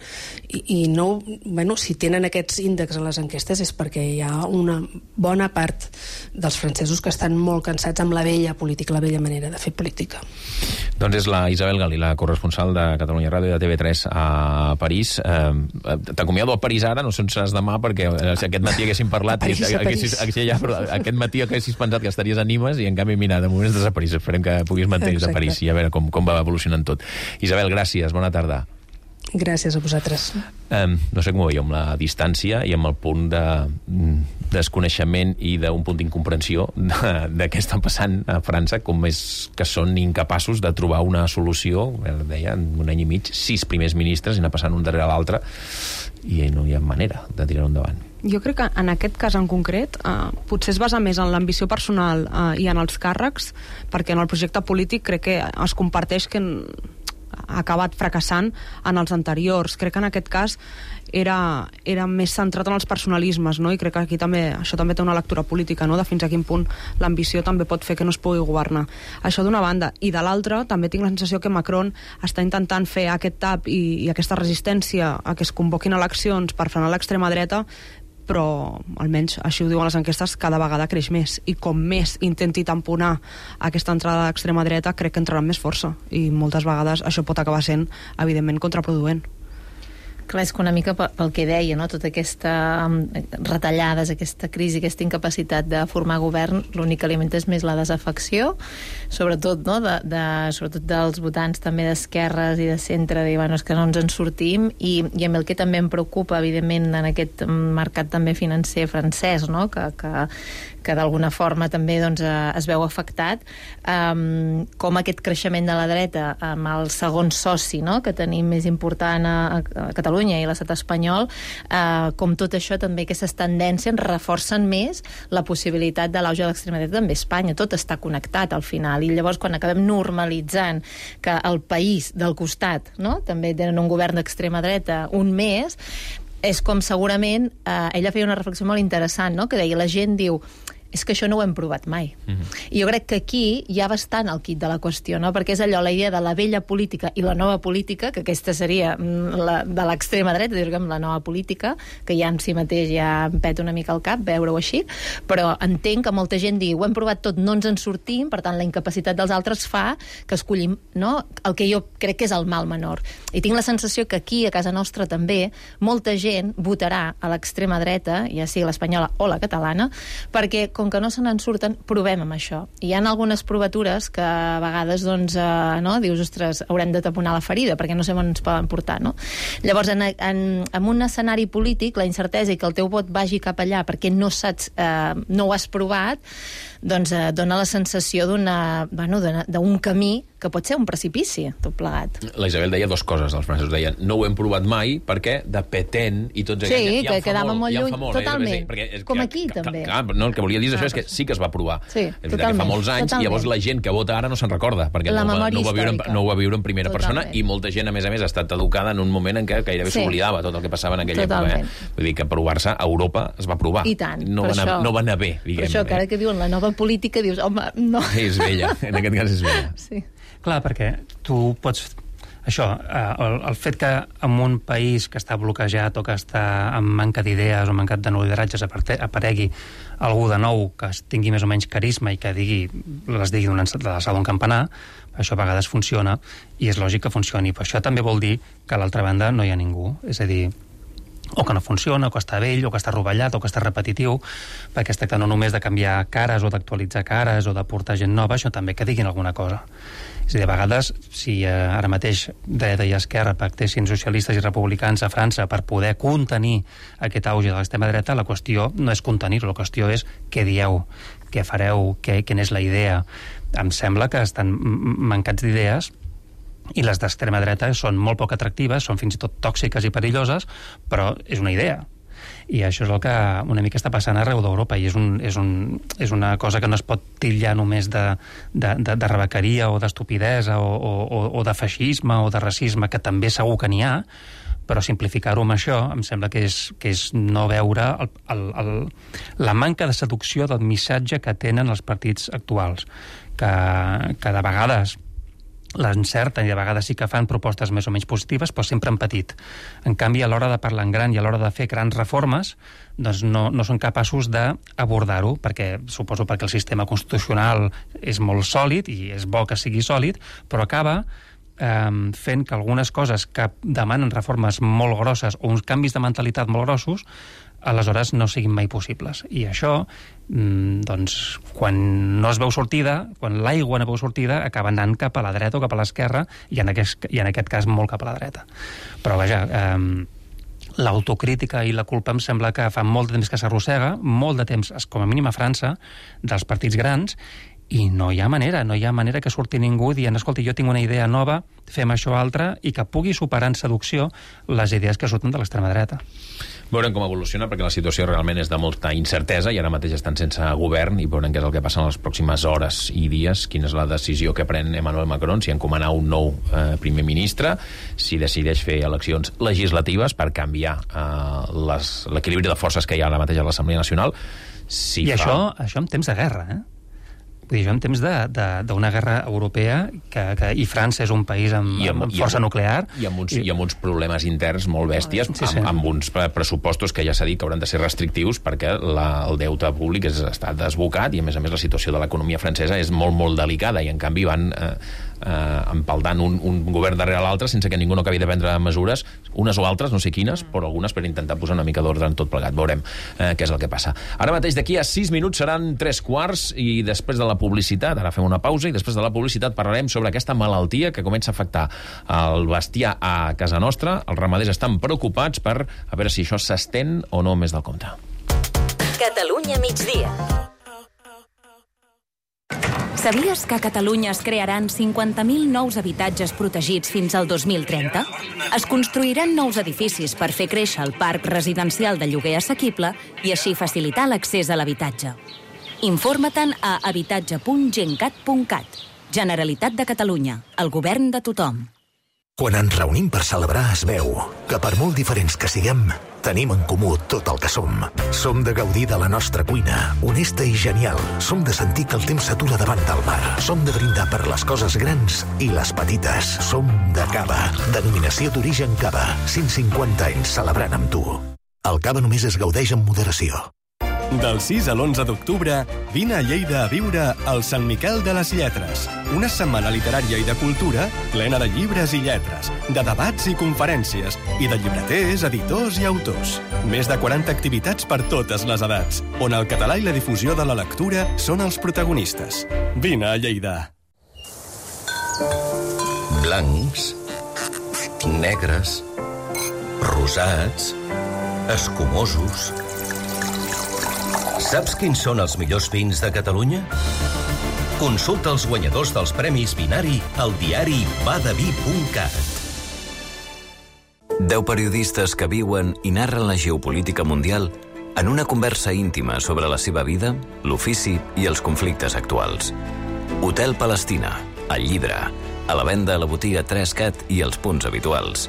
si tenen aquests índexs a les enquestes és perquè hi ha una bona part dels francesos que estan molt cansats amb la vella política, la vella manera de fer política. Doncs és la Isabel Galí, la corresponsal de Catalunya Ràdio i de TV3 a París. T'acomiado a París ara, no sé on seràs demà, perquè si aquest matí haguéssim parlat aquest matí haguessis pensat que estaries a Nimes i en canvi, mira, de moment estàs a París. Esperem que puguis mantenir-te a París i a veure com va evolucionant tot. Isabel, gràcies, bona tarda. Gràcies a vosaltres. No sé com ho veieu, amb la distància i amb el punt de desconeixement i d'un punt d'incomprensió de què està passant a França, com és que són incapaços de trobar una solució. Deia, en un any i mig, 6 primers ministres i anar passant un darrere l'altre i no hi ha manera de tirar-ho endavant. Jo crec que en aquest cas en concret potser es basa més en l'ambició personal i en els càrrecs, perquè en el projecte polític crec que es comparteix que ha acabat fracassant en els anteriors. Crec que en aquest cas era més centrat en els personalismes, no? I crec que aquí això també té una lectura política, no? De fins a quin punt l'ambició també pot fer que no es pugui governar. Això d'una banda. I de l'altra, també tinc la sensació que Macron està intentant fer aquest tap i aquesta resistència a que es convoquin eleccions per frenar l'extrema dreta però almenys així ho diuen les enquestes, cada vegada creix més, i com més intenti tamponar aquesta entrada a l'extrema dreta, crec que entrarà amb més força, i moltes vegades això pot acabar sent evidentment contraproduent. Clar, és que una mica pel que deia, no? Tota aquesta retallades, aquesta crisi, aquesta incapacitat de formar govern, l'únic que alimenta és més la desafecció, sobretot, no? Sobretot dels votants també d'esquerres i de centre, de dir, bueno, és que no ens en sortim, i a mi el que també em preocupa, evidentment, en aquest mercat també financer francès, no? Que d'alguna forma també doncs, es veu afectat, com aquest creixement de la dreta amb el segon soci, no? Que tenim més important a Catalunya i l'estat espanyol, com tot això també, aquestes tendències reforcen més la possibilitat de l'auge de l'extrema dreta també a Espanya. Tot està connectat al final, i llavors quan acabem normalitzant que el país del costat, no? També tenen un govern d'extrema dreta un mes, és com segurament ella feia una reflexió molt interessant, no? Que deia, la gent diu, és que això no ho hem provat mai. I jo crec que aquí hi ha bastant el quid de la qüestió, no? Perquè és allò, la idea de la vella política i la nova política, que aquesta seria de l'extrema dreta, diguem, la nova política, que ja en si mateix ja em peta una mica el cap veure-ho així, però entenc que molta gent diu, ho hem provat tot, no ens en sortim, per tant la incapacitat dels altres fa que escollim, no? El que jo crec que és el mal menor. I tinc la sensació que aquí, a casa nostra també, molta gent votarà a l'extrema dreta, ja sigui l'espanyola o la catalana, perquè com que no se n'en surten, provem amb això. I hi ha algunes provatures que a vegades doncs, no? Dius, ostres, haurem de taponar la ferida perquè no sé on ens poden portar, no? Llavors, en un escenari polític, la incertesa i que el teu vot vagi cap allà perquè no saps, no ho has provat, doncs dona la sensació d'un camí que pot ser un precipici, tot plegat. La Isabel deia dues coses, els francesos deien, no ho hem provat mai perquè de Petén i tots aquells... Sí, que quedàvem molt lluny, totalment. Com aquí, també. Clar, no, el que volia dir això és que sí que es va provar. Sí, totalment. Que fa molts anys, i llavors la gent que vota ara no se'n recorda, perquè no ho va viure en primera persona, i molta gent, a més, ha estat educada en un moment en què gairebé s'oblidava tot el que passava en aquella època. Vull dir que provar-se a Europa es va provar. I tant, no va anar bé, diguem. Per això, que ara que diuen la nova política, dius, home, no. És vella, en aquest cas és vella. Sí. Clar, perquè tu pots... Això, el fet que en un país que està bloquejat o que està amb manca d'idees o mancat de lideratges aparegui algú de nou que tingui més o menys carisma i que les digui de la sala d'un campanar, això a vegades funciona i és lògic que funcioni. Però això també vol dir que a l'altra banda no hi ha ningú. És a dir, o que no funciona, o que està vell, o que està rovellat, o que està repetitiu, perquè es tracta no només de canviar cares o d'actualitzar cares o de portar gent nova, això també que diguin alguna cosa. És a dir, a vegades, si ara mateix dreta i esquerra pactessin socialistes i republicans a França per poder contenir aquest auge de l'extrema dreta, la qüestió no és contenir-ho, la qüestió és què dieu, què fareu, quina és la idea. Em sembla que estan mancats d'idees, i les d'extrema dreta són molt poc atractives, són fins i tot tòxiques i perilloses, però és una idea. I això és el que una mica està passant arreu d'Europa, i és una cosa que no es pot titllar només de rebequeria o d'estupidesa o de feixisme o de racisme, que també segur que n'hi ha, però simplificar-ho amb això em sembla que és no veure la manca de seducció del missatge que tenen els partits actuals, que de vegades l'encerten i a vegades sí que fan propostes més o menys positives, però sempre en petit. En canvi, a l'hora de parlar en gran i a l'hora de fer grans reformes, doncs no són capaços d'abordar-ho, suposo perquè el sistema constitucional és molt sòlid i és bo que sigui sòlid, però acaba fent que algunes coses que demanen reformes molt grosses o uns canvis de mentalitat molt grossos aleshores no siguin mai possibles. I això, doncs, quan no es veu sortida, quan l'aigua no veu sortida, acaba anant cap a la dreta o cap a l'esquerra, i en aquest cas molt cap a la dreta. Però, vaja, l'autocrítica i la culpa em sembla que fa molt de temps que s'arrossega, molt de temps, com a mínim a França, dels partits grans, i no hi ha manera que surti ningú dient, escolta, jo tinc una idea nova, fem això altre, i que pugui superar en seducció les idees que surten de l'extrema dreta. Veurem com evoluciona, perquè la situació realment és de molta incertesa i ara mateix estan sense govern, i veurem què és el que passa en les pròximes hores i dies, quina és la decisió que pren Emmanuel Macron, si encomanar un nou primer ministre, si decideix fer eleccions legislatives per canviar l'equilibri de forces que hi ha ara mateix a l'Assemblea Nacional. I això en temps de guerra, vivim temps d'una guerra europea i França és un país amb força nuclear. I amb uns problemes interns molt bèsties, amb uns pressupostos que ja s'ha dit que hauran de ser restrictius perquè el deute públic està desbocat i, a més, la situació de l'economia francesa és molt, molt delicada i, en canvi, van empaldant un govern darrere l'altre sense que ningú no acabi de prendre mesures, unes o altres, no sé quines, però algunes per intentar posar una mica d'ordre en tot plegat. Veurem què és el que passa. Ara mateix, d'aquí a 6 minuts, seran 3:15 i després de la publicitat, ara fem una pausa, i després de la publicitat parlarem sobre aquesta malaltia que comença a afectar el bestiar a casa nostra. Els ramaders estan preocupats per a veure si això s'estén o no més del compte. Catalunya migdia. Sabies que a Catalunya es crearan 50.000 nous habitatges protegits fins al 2030? Es construiran nous edificis per fer créixer el parc residencial de lloguer assequible i així facilitar l'accés a l'habitatge. Informa-te'n a habitatge.gencat.cat. Generalitat de Catalunya, el govern de tothom. Quan ens reunim per celebrar es veu que per molt diferents que siguem, tenim en comú tot el que som. Som de gaudir de la nostra cuina, honesta i genial. Som de sentir que el temps s'atura davant del mar. Som de brindar per les coses grans i les petites. Som de Cava. Denominació d'origen Cava. 150 anys celebrant amb tu. El Cava només es gaudeix amb moderació. Del 6 a l'11 d'octubre, vine a Lleida a viure al Sant Miquel de les Lletres, una setmana literària i de cultura plena de llibres i lletres, de debats i conferències, i de llibreters, editors i autors. Més de 40 activitats per totes les edats, on el català i la difusió de la lectura són els protagonistes. Vine a Lleida. Blancs, negres, rosats, escumosos. Saps quins són els millors vins de Catalunya? Consulta els guanyadors dels Premis Vinari al diari badavi.cat. 10 periodistes que viuen i narren la geopolítica mundial en una conversa íntima sobre la seva vida, l'ofici i els conflictes actuals. Hotel Palestina, el llibre, a la venda a la botiga 3CAT i els punts habituals.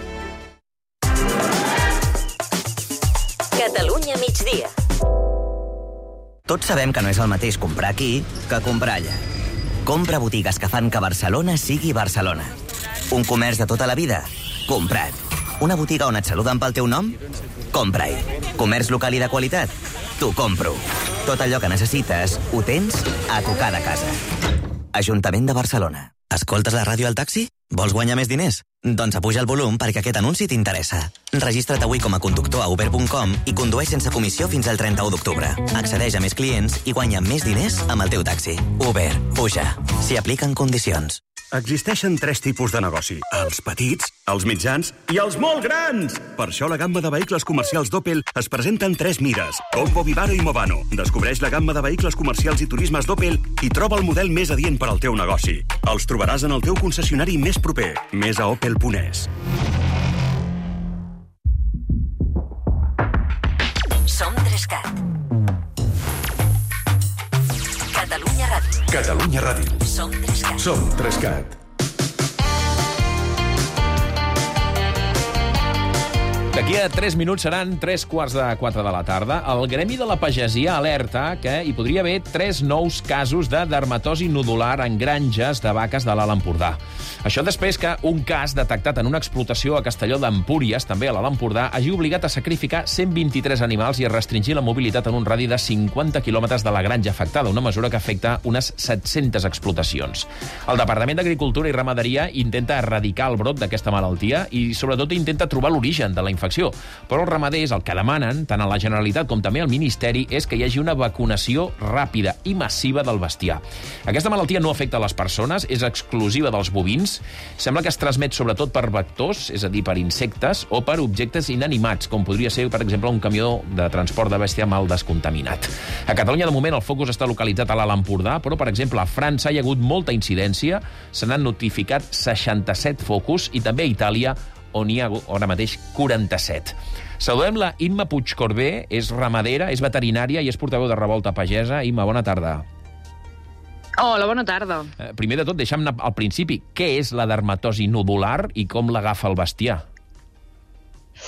Catalunya migdia. Tots sabem que no és el mateix comprar aquí que comprar allà. Compra botigues que fan que Barcelona sigui Barcelona. Un comerç de tota la vida? Compra't. Una botiga on et saluden pel teu nom? Compra-hi. Comerç local i de qualitat? T'ho compro. Tot allò que necessites ho tens a tocar de casa. Ajuntament de Barcelona. Escoltes la ràdio al taxi? Vols guanyar més diners? Doncs apuja el volum perquè aquest anunci t'interessa. Registra't avui com a conductor a uber.com i condueix sense comissió fins al 31 d'octubre. Accedeix a més clients i guanya més diners amb el teu taxi. Uber. Puja. S'hi apliquen condicions. Existeixen 3 tipus de negoci. Els petits, els mitjans i els molt grans. Per això la gamma de vehicles comercials d'Opel es presenta en 3 mires. Combo, Vivaro i Movano. Descobreix la gamma de vehicles comercials i turismes d'Opel i troba el model més adient per al teu negoci. Els trobaràs en el teu concessionari més proper. Més a opel.es. Som 3CAT. Catalunya Ràdio. Catalunya Ràdio. Som 3CAT. Som 3CAT. D'aquí a 3 minuts seran 3:15 de la tarda. El Gremi de la Pagesia alerta que hi podria haver 3 nous casos de dermatosi nodular en granges de vaques de l'Alt Empordà. Això després que un cas detectat en una explotació a Castelló d'Empúries, també a l'Alt Empordà, hagi obligat a sacrificar 123 animals i a restringir la mobilitat en un radi de 50 quilòmetres de la granja afectada, una mesura que afecta unes 700 explotacions. El Departament d'Agricultura i Ramaderia intenta erradicar el brot d'aquesta malaltia i, sobretot, intenta trobar l'origen de la infecció. Però els ramaders el que demanen, tant a la Generalitat com també al Ministeri, és que hi hagi una vacunació ràpida i massiva del bestiar. Aquesta malaltia no afecta a les persones, és exclusiva dels bovins. Sembla que es transmet sobretot per vectors, és a dir, per insectes, o per objectes inanimats, com podria ser, per exemple, un camió de transport de bèstia mal descontaminat. A Catalunya, de moment, el focus està localitzat a l'Alt Empordà, però, per exemple, a França hi ha hagut molta incidència, se n'han notificat 67 focus, i també a Itàlia, on hi ha ara mateix 47. Saludem la Imma Puigcorbé, és ramadera, és veterinària i és portaveu de Revolta Pagesa. Imma, bona tarda. Hola, bona tarda. Primer de tot, deixa'm anar al principi. Què és la dermatosi nodular i com l'agafa el bestiar?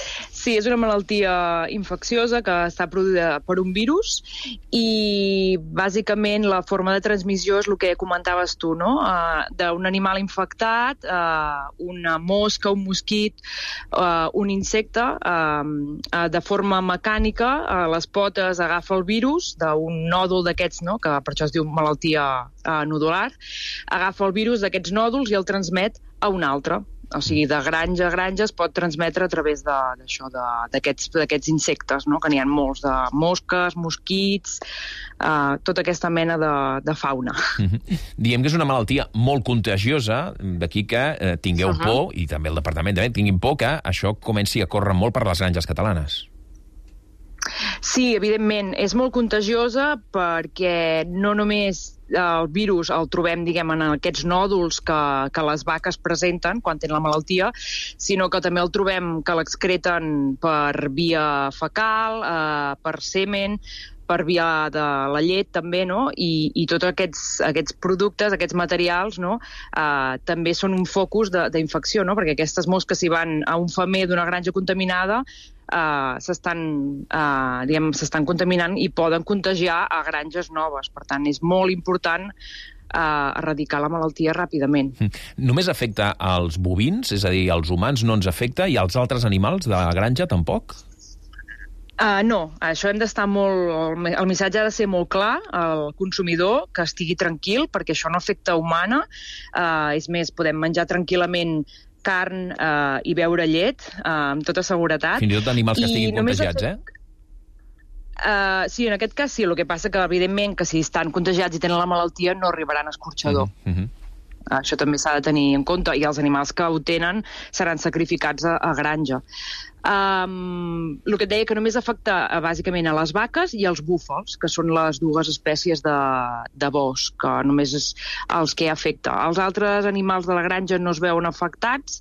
Sí, és una malaltia infecciosa que està produïda per un virus i, bàsicament, la forma de transmissió és el que comentaves tu, no? D'un animal infectat, una mosca, un mosquit, un insecte, de forma mecànica, les potes agafa el virus d'un nòdul d'aquests, no? Que per això es diu malaltia nodular, agafa el virus d'aquests nòduls i el transmet a un altre. O sigui, de granja a granja es pot transmetre a través d'aquests insectes, no? Que n'hi ha molts, de mosques, mosquits, tota aquesta mena de fauna. Diem que és una malaltia molt contagiosa, d'aquí que tingueu por, i també el departament també tinguin por, que això comenci a córrer molt per les granges catalanes. Sí, evidentment, és molt contagiosa perquè no només el virus el trobem, diguem, en aquests nòduls que les vaques presenten quan tenen la malaltia, sinó que també el trobem que l'excreten per via fecal, per semen, per via de la llet també, no? I tots aquests productes, aquests materials, no? També són un focus d'infecció, no? Perquè aquestes mosques, si van a un femer d'una granja contaminada, s'estan contaminant i poden contagiar a granges noves. Per tant, és molt important erradicar la malaltia ràpidament. Només afecta als bovins? És a dir, als humans no ens afecta i als altres animals de la granja tampoc? No, això hem d'estar molt... El missatge ha de ser molt clar al consumidor, que estigui tranquil, perquè això no afecta humana. És més, podem menjar tranquil·lament carn i beure llet, amb tota seguretat. Fins i tot animals que estiguin contagiats, Sí, en aquest cas sí. El que passa que, evidentment, que si estan contagiats i tenen la malaltia no arribaran a escorxador. Això també s'ha de tenir en compte. I els animals que ho tenen seran sacrificats a granja. El que et deia que només afecta bàsicament a les vaques i als búfals, que són les dues espècies de bosc, que només és els que afecta. Els altres animals de la granja no es veuen afectats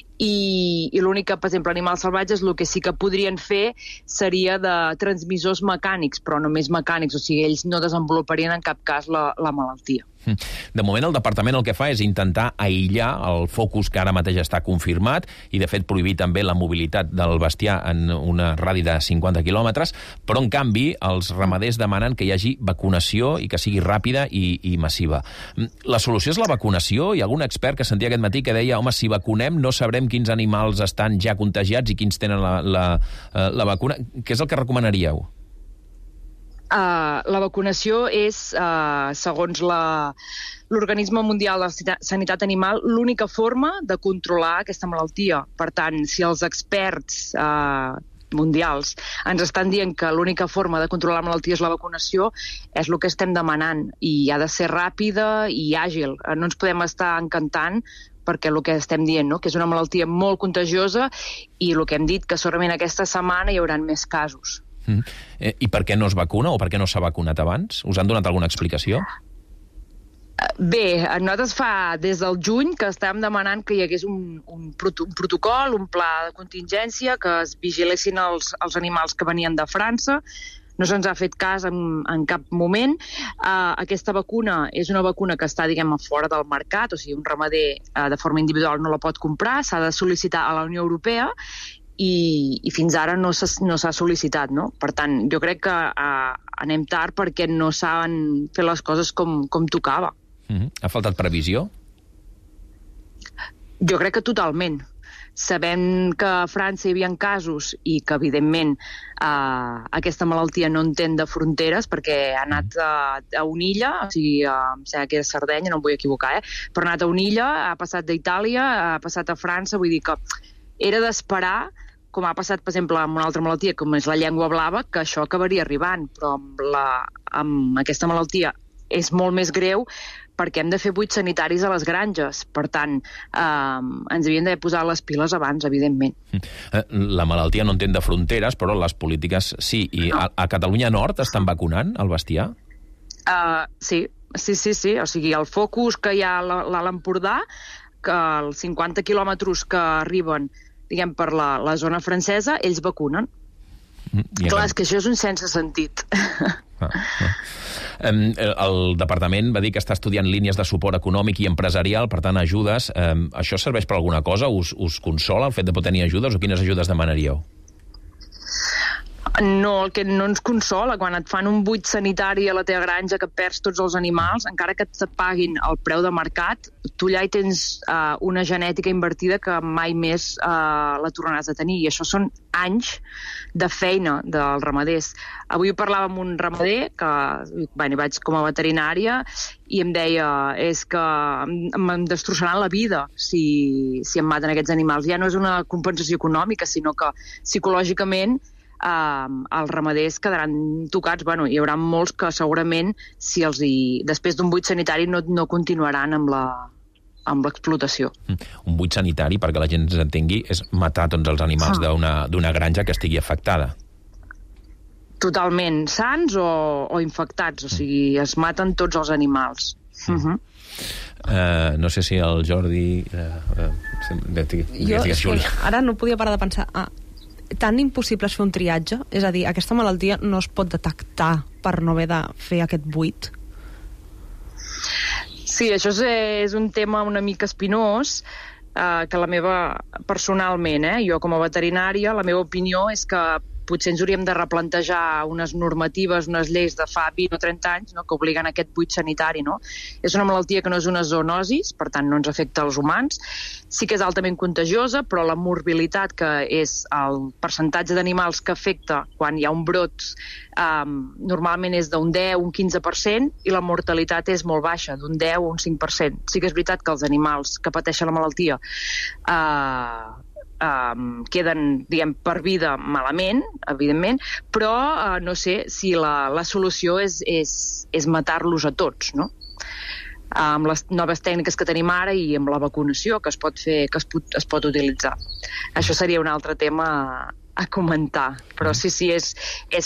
i l'únic que, per exemple, animals salvatges, el que sí que podrien fer seria de transmissors mecànics, però només mecànics, o sigui, ells no desenvoluparien en cap cas la malaltia. De moment, el departament el que fa és intentar aïllar el focus que ara mateix està confirmat i, de fet, prohibir també la mobilitat del bestiar en una radi de 50 quilòmetres, però, en canvi, els ramaders demanen que hi hagi vacunació i que sigui ràpida i massiva. La solució és la vacunació? Hi ha algun expert que sentia aquest matí que deia, home, si vacunem no sabrem quins animals estan ja contagiats i quins tenen la vacuna. Què és el que recomanaríeu? La vacunació és, segons l'Organisme Mundial de Sanitat Animal, l'única forma de controlar aquesta malaltia. Per tant, si els experts mundials ens estan dient que l'única forma de controlar la malaltia és la vacunació, és el que estem demanant. I ha de ser ràpida i àgil. No ens podem estar encantant perquè el que estem dient, no? Que és una malaltia molt contagiosa i el que hem dit, que segurament aquesta setmana hi haurà més casos. I per què no es vacuna o per què no s'ha vacunat abans? Us han donat alguna explicació? Bé, nosaltres fa des del juny que estàvem demanant que hi hagués un protocol, un pla de contingència, que es vigilessin els animals que venien de França. No se'ns ha fet cas en cap moment. Aquesta vacuna és una vacuna que està, diguem, fora del mercat, o sigui, un ramader de forma individual no la pot comprar, s'ha de sol·licitar a la Unió Europea i fins ara no s'ha sol·licitat, no? Per tant, jo crec que anem tard perquè no saben fer les coses com tocava. Ha faltat previsió? Jo crec que totalment. Sabem que a França hi havia casos i que, evidentment, aquesta malaltia no entén de fronteres perquè ha anat a una illa, o sigui, em sembla que era Sardenya, no em vull equivocar, però ha anat a una illa, ha passat d'Itàlia, ha passat a França, vull dir que era d'esperar, com ha passat, per exemple, amb una altra malaltia, com és la llengua blava, que això acabaria arribant, però amb aquesta malaltia és molt més greu perquè hem de fer buits sanitaris a les granges. Per tant, ens havien de posar les piles abans, evidentment. La malaltia no entén de fronteres, però les polítiques sí. I a Catalunya Nord estan vacunant el bestiar? Sí. O sigui, el focus que hi ha a l'Alt Empordà, que els 50 quilòmetres que arriben, diguem, per la zona francesa, ells vacunen. Clar, és que això és un sense sentit. El departament va dir que està estudiant línies de suport econòmic i empresarial, per tant, ajudes. Això serveix per alguna cosa? Us consola el fet de poder tenir ajudes o quines ajudes demanaríeu? No, el que no ens consola, quan et fan un buit sanitari a la teva granja que perds tots els animals, encara que et paguin el preu de mercat, tu allà hi tens una genètica invertida que mai més la tornaràs a tenir, i això són anys de feina dels ramaders. Avui parlava amb un ramader que vaig com a veterinària i em deia és que em destrossaran la vida si em maten aquests animals. Ja no és una compensació econòmica, sinó que psicològicament els ramaders quedaran tocats. Hi haurà molts que segurament després d'un buit sanitari no continuaran amb l'explotació. Un buit sanitari, perquè la gent ens entengui, és matar tots els animals d'una granja que estigui afectada. Totalment, sans o infectats, o sigui, es maten tots els animals. No sé si el Jordi... Ara no podia parar de pensar... tan impossible és fer un triatge? És a dir, aquesta malaltia no es pot detectar per no haver de fer aquest buit? Sí, això és un tema una mica espinós, que personalment, jo com a veterinària, la meva opinió és que potser ens hauríem de replantejar unes normatives, unes lleis de fa 20 o 30 anys, que obliguen aquest buit sanitari. És una malaltia que no és una zoonosis, per tant no ens afecta als humans. Sí que és altament contagiosa, però la morbilitat, que és el percentatge d'animals que afecta quan hi ha un brot, normalment és d'un 10, un 15%, i la mortalitat és molt baixa, d'un 10 o un 5%. Sí que és veritat que els animals que pateixen la malaltia queden, per vida, malament, evidentment, però no sé si la solució és matar-los a tots, no? Amb les noves tècniques que tenim ara i amb la vacunació que es pot fer, que es pot utilitzar. Això seria un altre tema a comentar, però sí, és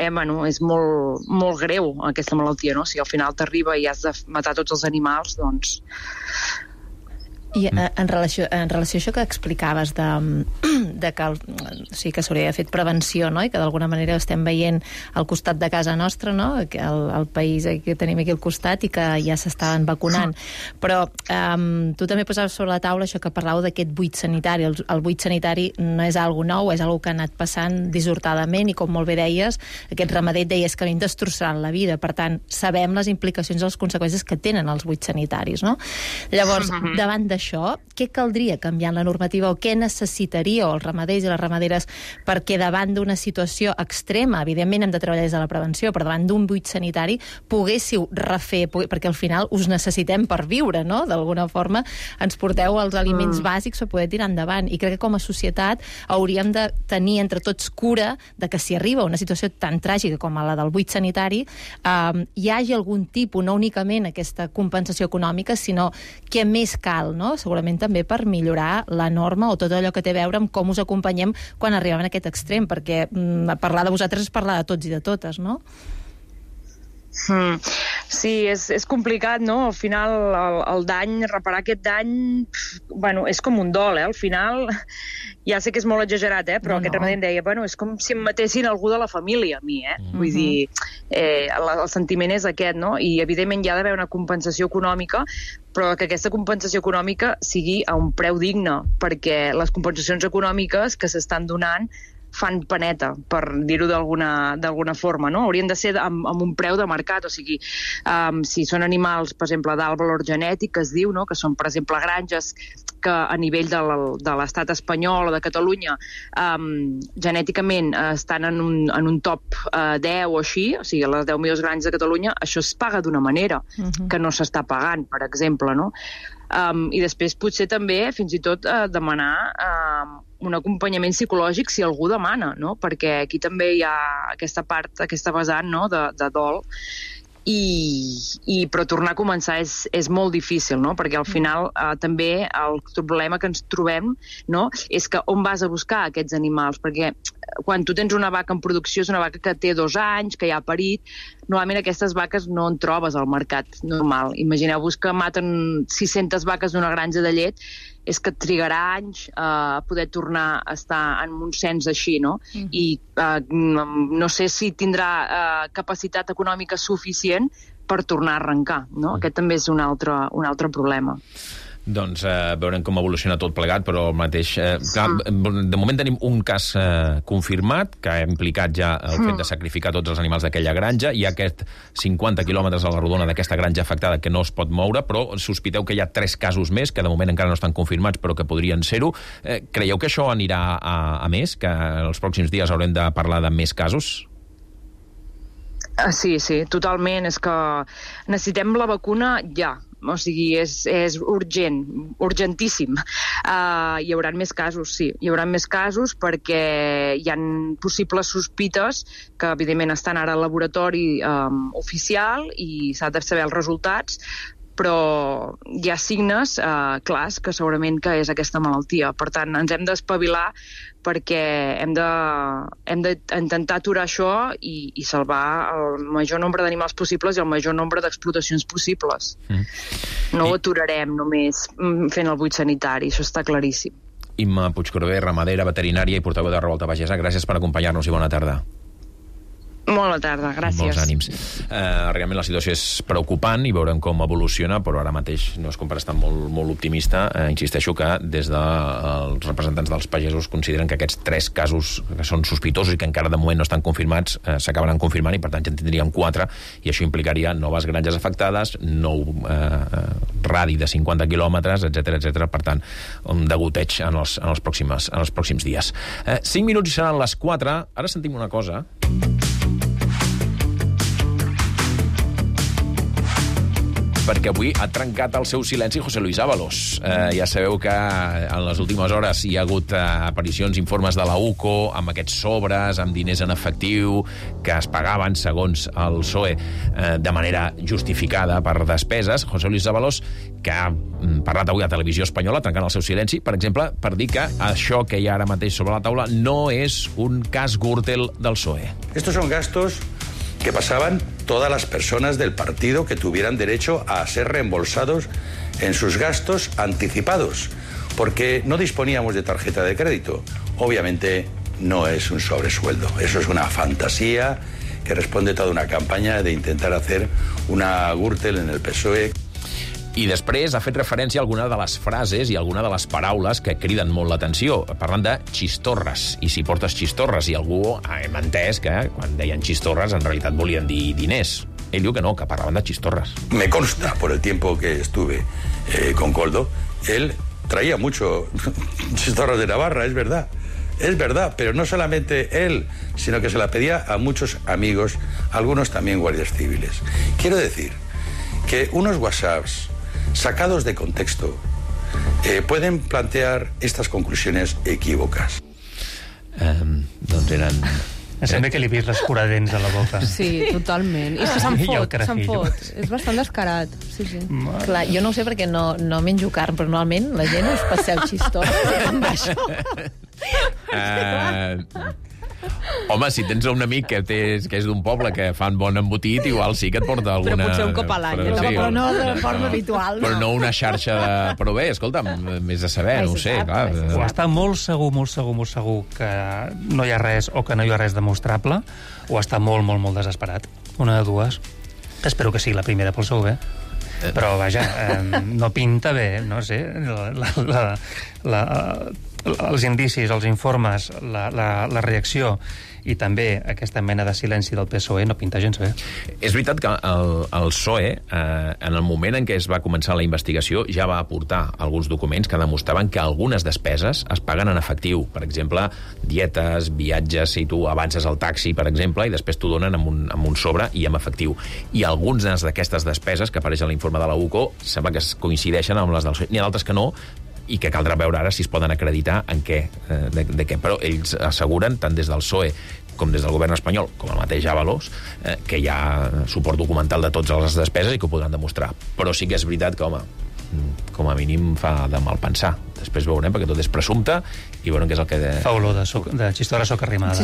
molt greu aquesta malaltia, no? Si al final t'arriba i has de matar tots els animals, doncs... I en relació a això que explicaves de que s'hauria fet prevenció, no? I que d'alguna manera estem veient al costat de casa nostra, no? El país que tenim aquí al costat i que ja s'estaven vacunant. Però tu també posaves sobre la taula això que parlau d'aquest buit sanitari. El buit sanitari no és algo nou, és algo que ha anat passant dissortadament, i com molt bé deies, aquest ramader et deies que a mi em destrossaran la vida. Per tant, sabem les implicacions i les conseqüències que tenen els buits sanitaris, no? Llavors, davant d'això, què caldria canviar en la normativa, o què necessitaríeu els ramaders i les ramaderes perquè davant d'una situació extrema, evidentment hem de treballar des de la prevenció, però davant d'un buit sanitari poguéssiu refer, perquè al final us necessitem per viure, no? D'alguna forma ens porteu els aliments bàsics per poder tirar endavant, i crec que com a societat hauríem de tenir entre tots cura de que si arriba una situació tan tràgica com la del buit sanitari hi hagi algun tipus, no únicament aquesta compensació econòmica, sinó què més cal, no? Segurament també per millorar la norma o tot allò que té a veure amb com us acompanyem quan arribem a aquest extrem, perquè parlar de vosaltres és parlar de tots i de totes, no? Sí, és complicat, no? Al final, el dany, reparar aquest dany, és com un dol, Al final, ja sé que és molt exagerat, però aquest ramader em deia, és com si em matessin algú de la família, a mi, Vull dir, el sentiment és aquest, no? I, evidentment, hi ha d'haver una compensació econòmica, però que aquesta compensació econòmica sigui a un preu digne, perquè les compensacions econòmiques que s'estan donant fan paneta, per dir-ho d'alguna forma, no? Haurien de ser amb un preu de mercat, o sigui, si són animals, per exemple, d'alt valor genètic, que es diu, no? Que són, per exemple, granges que a nivell de l'estat espanyol o de Catalunya genèticament estan en un top 10 o així, o sigui, a les 10 millors granges de Catalunya, això es paga d'una manera que no s'està pagant, per exemple, no? I després potser també fins i tot demanar un acompanyament psicològic si algú demana, no? Perquè aquí també hi ha aquesta part, aquesta vessant, no? de dol, però tornar a començar és molt difícil, no? Perquè al final també el problema que ens trobem, no? És que on vas a buscar aquests animals, perquè quan tu tens una vaca en producció és una vaca que té 2 anys, que ja ha parit, normalment aquestes vaques no en trobes al mercat normal. Imagineu-vos que maten 600 vaques d'una granja de llet, és que trigarà anys a poder tornar a estar en un cens així, no? I no sé si tindrà capacitat econòmica suficient per tornar a arrencar, no? Aquest també és un altre problema. Doncs veurem com evoluciona tot plegat, però el mateix... Clar, de moment tenim un cas confirmat, que ha implicat ja el fet de sacrificar tots els animals d'aquella granja. Hi ha aquest 50 quilòmetres a la rodona d'aquesta granja afectada que no es pot moure, però sospiteu que hi ha 3 casos més, que de moment encara no estan confirmats, però que podrien ser-ho. Creieu que això anirà a més? Que els pròxims dies haurem de parlar de més casos? Sí, totalment. És que necessitem la vacuna ja. O sigui, és urgent, urgentíssim. Hi haurà més casos, sí. Hi haurà més casos perquè hi ha possibles sospites que, evidentment, estan ara al laboratori oficial i s'ha de saber els resultats, però hi ha signes clars que segurament que és aquesta malaltia. Per tant, ens hem d'espavilar perquè hem d'intentar aturar això i salvar el major nombre d'animals possibles i el major nombre d'explotacions possibles. No ho aturarem només fent el buit sanitari, això està claríssim. Imma Puigcorbé, ramadera, veterinària i portaveu de Revolta Pagesa, gràcies per acompanyar-nos i bona tarda. Bona tarda, gràcies. Molts ànims. Realment la situació és preocupant i veurem com evoluciona, però ara mateix no és com per estar molt optimista. Insisteixo que des dels representants dels pagesos consideren que aquests 3 casos que són sospitosos i que encara de moment no estan confirmats s'acabaran confirmant i per tant ja en tindríem 4 i això implicaria noves granges afectades, nou radi de 50 quilòmetres, etc. Per tant, un degoteig en els pròxims dies. 5 minuts i seran les 4. Ara sentim una cosa. Perquè avui ha trencat el seu silenci José Luis Ábalos. Ja sabeu que en les últimes hores hi ha hagut aparicions, informes de la UCO, amb aquests sobres, amb diners en efectiu, que es pagaven, segons el PSOE, de manera justificada per despeses. José Luis Ábalos, que ha parlat avui a Televisió Espanyola, trencant el seu silenci, per exemple, per dir que això que hi ha ara mateix sobre la taula no és un cas Gürtel del PSOE. Estos son gastos que pasaban todas las personas del partido que tuvieran derecho a ser reembolsados en sus gastos anticipados, porque no disponíamos de tarjeta de crédito. Obviamente no es un sobresueldo, eso es una fantasía que responde a toda una campaña de intentar hacer una Gürtel en el PSOE. I després ha fet referència a alguna de les frases i alguna de les paraules que criden molt l'atenció, parlant de xistorres. I si portes xistorres, i algú hem entès que quan deien xistorres en realitat volien dir diners. Ell diu que no, que parlaven de xistorres. Me consta, por el tiempo que estuve con Koldo, él traía mucho xistorras de Navarra, es verdad. Es verdad, pero no solamente él, sino que se la pedía a muchos amigos, algunos también guardias civiles. Quiero decir que unos WhatsApps sacados de contexto pueden plantear estas conclusiones equívocas. Doncs eren... Sembla que li vist les curadents a la boca. Sí, totalment. I és que se'n fot. És bastant descarat. Sí. Clar, jo no ho sé perquè no menjo carn, però normalment la gent us passeu xistorres amb això. Home, si tens un amic que és d'un poble que fan bon embotit, igual sí que et porta alguna... Però potser un cop a l'any. Però no de forma habitual. Però no una xarxa de... Però bé, escolta'm, més de saber, no ho sé, clar. O està molt segur que no hi ha res o que no hi ha res demostrable, o està molt desesperat. Una de dues. Espero que sigui la primera pel seu bé. Però, vaja, no pinta bé, no sé, els indicis, els informes, la reacció i també aquesta mena de silenci del PSOE no pinta gens bé. És veritat que el PSOE, en el moment en què es va començar la investigació, ja va aportar alguns documents que demostraven que algunes despeses es paguen en efectiu. Per exemple, dietes, viatges, si tu avances al taxi, per exemple, i després t'ho donen amb un sobre i amb efectiu. I algunes d'aquestes despeses que apareixen a l'informe de la UCO sembla que es coincideixen amb les del PSOE. N'hi ha d'altres que no, i que caldrà veure ara si es poden acreditar en què, de què. Però ells asseguren, tant des del PSOE com des del govern espanyol, com el mateix Ábalos, que hi ha suport documental de totes les despeses i que ho podran demostrar. Però sí que és veritat que, home, com a mínim fa de mal pensar. Després veurem, perquè tot és presumpte, i veurem què és el que... Fa olor de xistorra soca arrimada.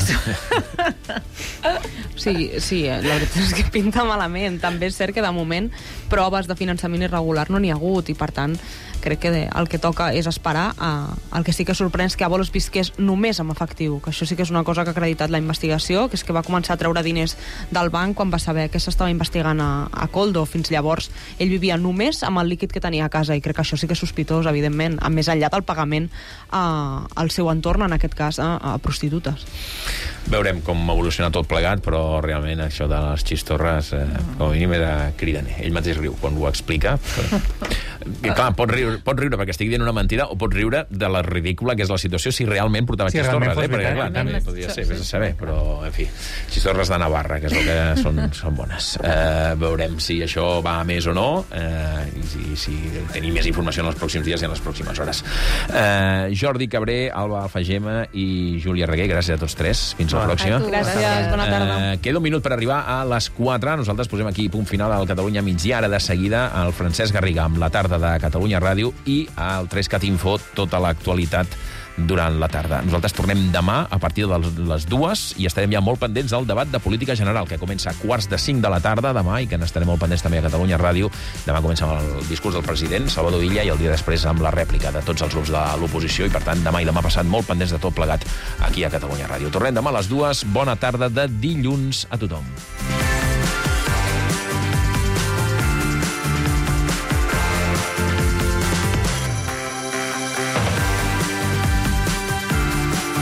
Sí, la veritat és que pinta malament. També és cert que de moment proves de finançament irregular no n'hi ha hagut i per tant crec que el que toca és esperar. El que sí que sorprèn és que Ábalos visqués només amb efectiu, que això sí que és una cosa que ha acreditat la investigació, que és que va començar a treure diners del banc quan va saber que s'estava investigant a Koldo. Fins llavors ell vivia només amb el líquid que tenia a casa i crec que això sí que és sospitós, evidentment, a més enllà del pagament al seu entorn, en aquest cas a prostitutes. Veurem com evoluciona tot plegat, però realment això de les xistorres com a mínim era cridaner. Ell mateix riu quan ho explica. I clar, pot riure perquè estic dient una mentida o pot riure de la ridícula que és la situació si realment portava xistorres, perquè clar, també podria ser, vés a saber, però en fi, xistorres de Navarra, que és el que són bones. Veurem si això va a més o no, i si tenim més informació en els pròxims dies i en les pròximes hores. Jordi Cabré, Alba Alfagema i Júlia Reguer, gràcies a tots tres. Fins la pròxima. Gràcies, bona tarda. Queda un minut per arribar a les 4. Nosaltres posem aquí punt final al Catalunya migdia. Ara de seguida el Francesc Garriga amb la tarda de Catalunya Ràdio i al 3cat Info tota l'actualitat durant la tarda. Nosaltres tornem demà a partir de les 2 i estarem ja molt pendents del debat de política general que comença a 4:45 de la tarda demà i que n'estarem molt pendents també a Catalunya Ràdio. Demà comença amb el discurs del president Salvador Illa i el dia després amb la rèplica de tots els grups de l'oposició i per tant demà i demà passat molt pendents de tot plegat aquí a Catalunya Ràdio. Tornem demà a les 2. Bona tarda de dilluns a tothom.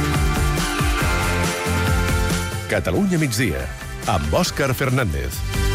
Catalunya migdia, amb Òscar Fernández.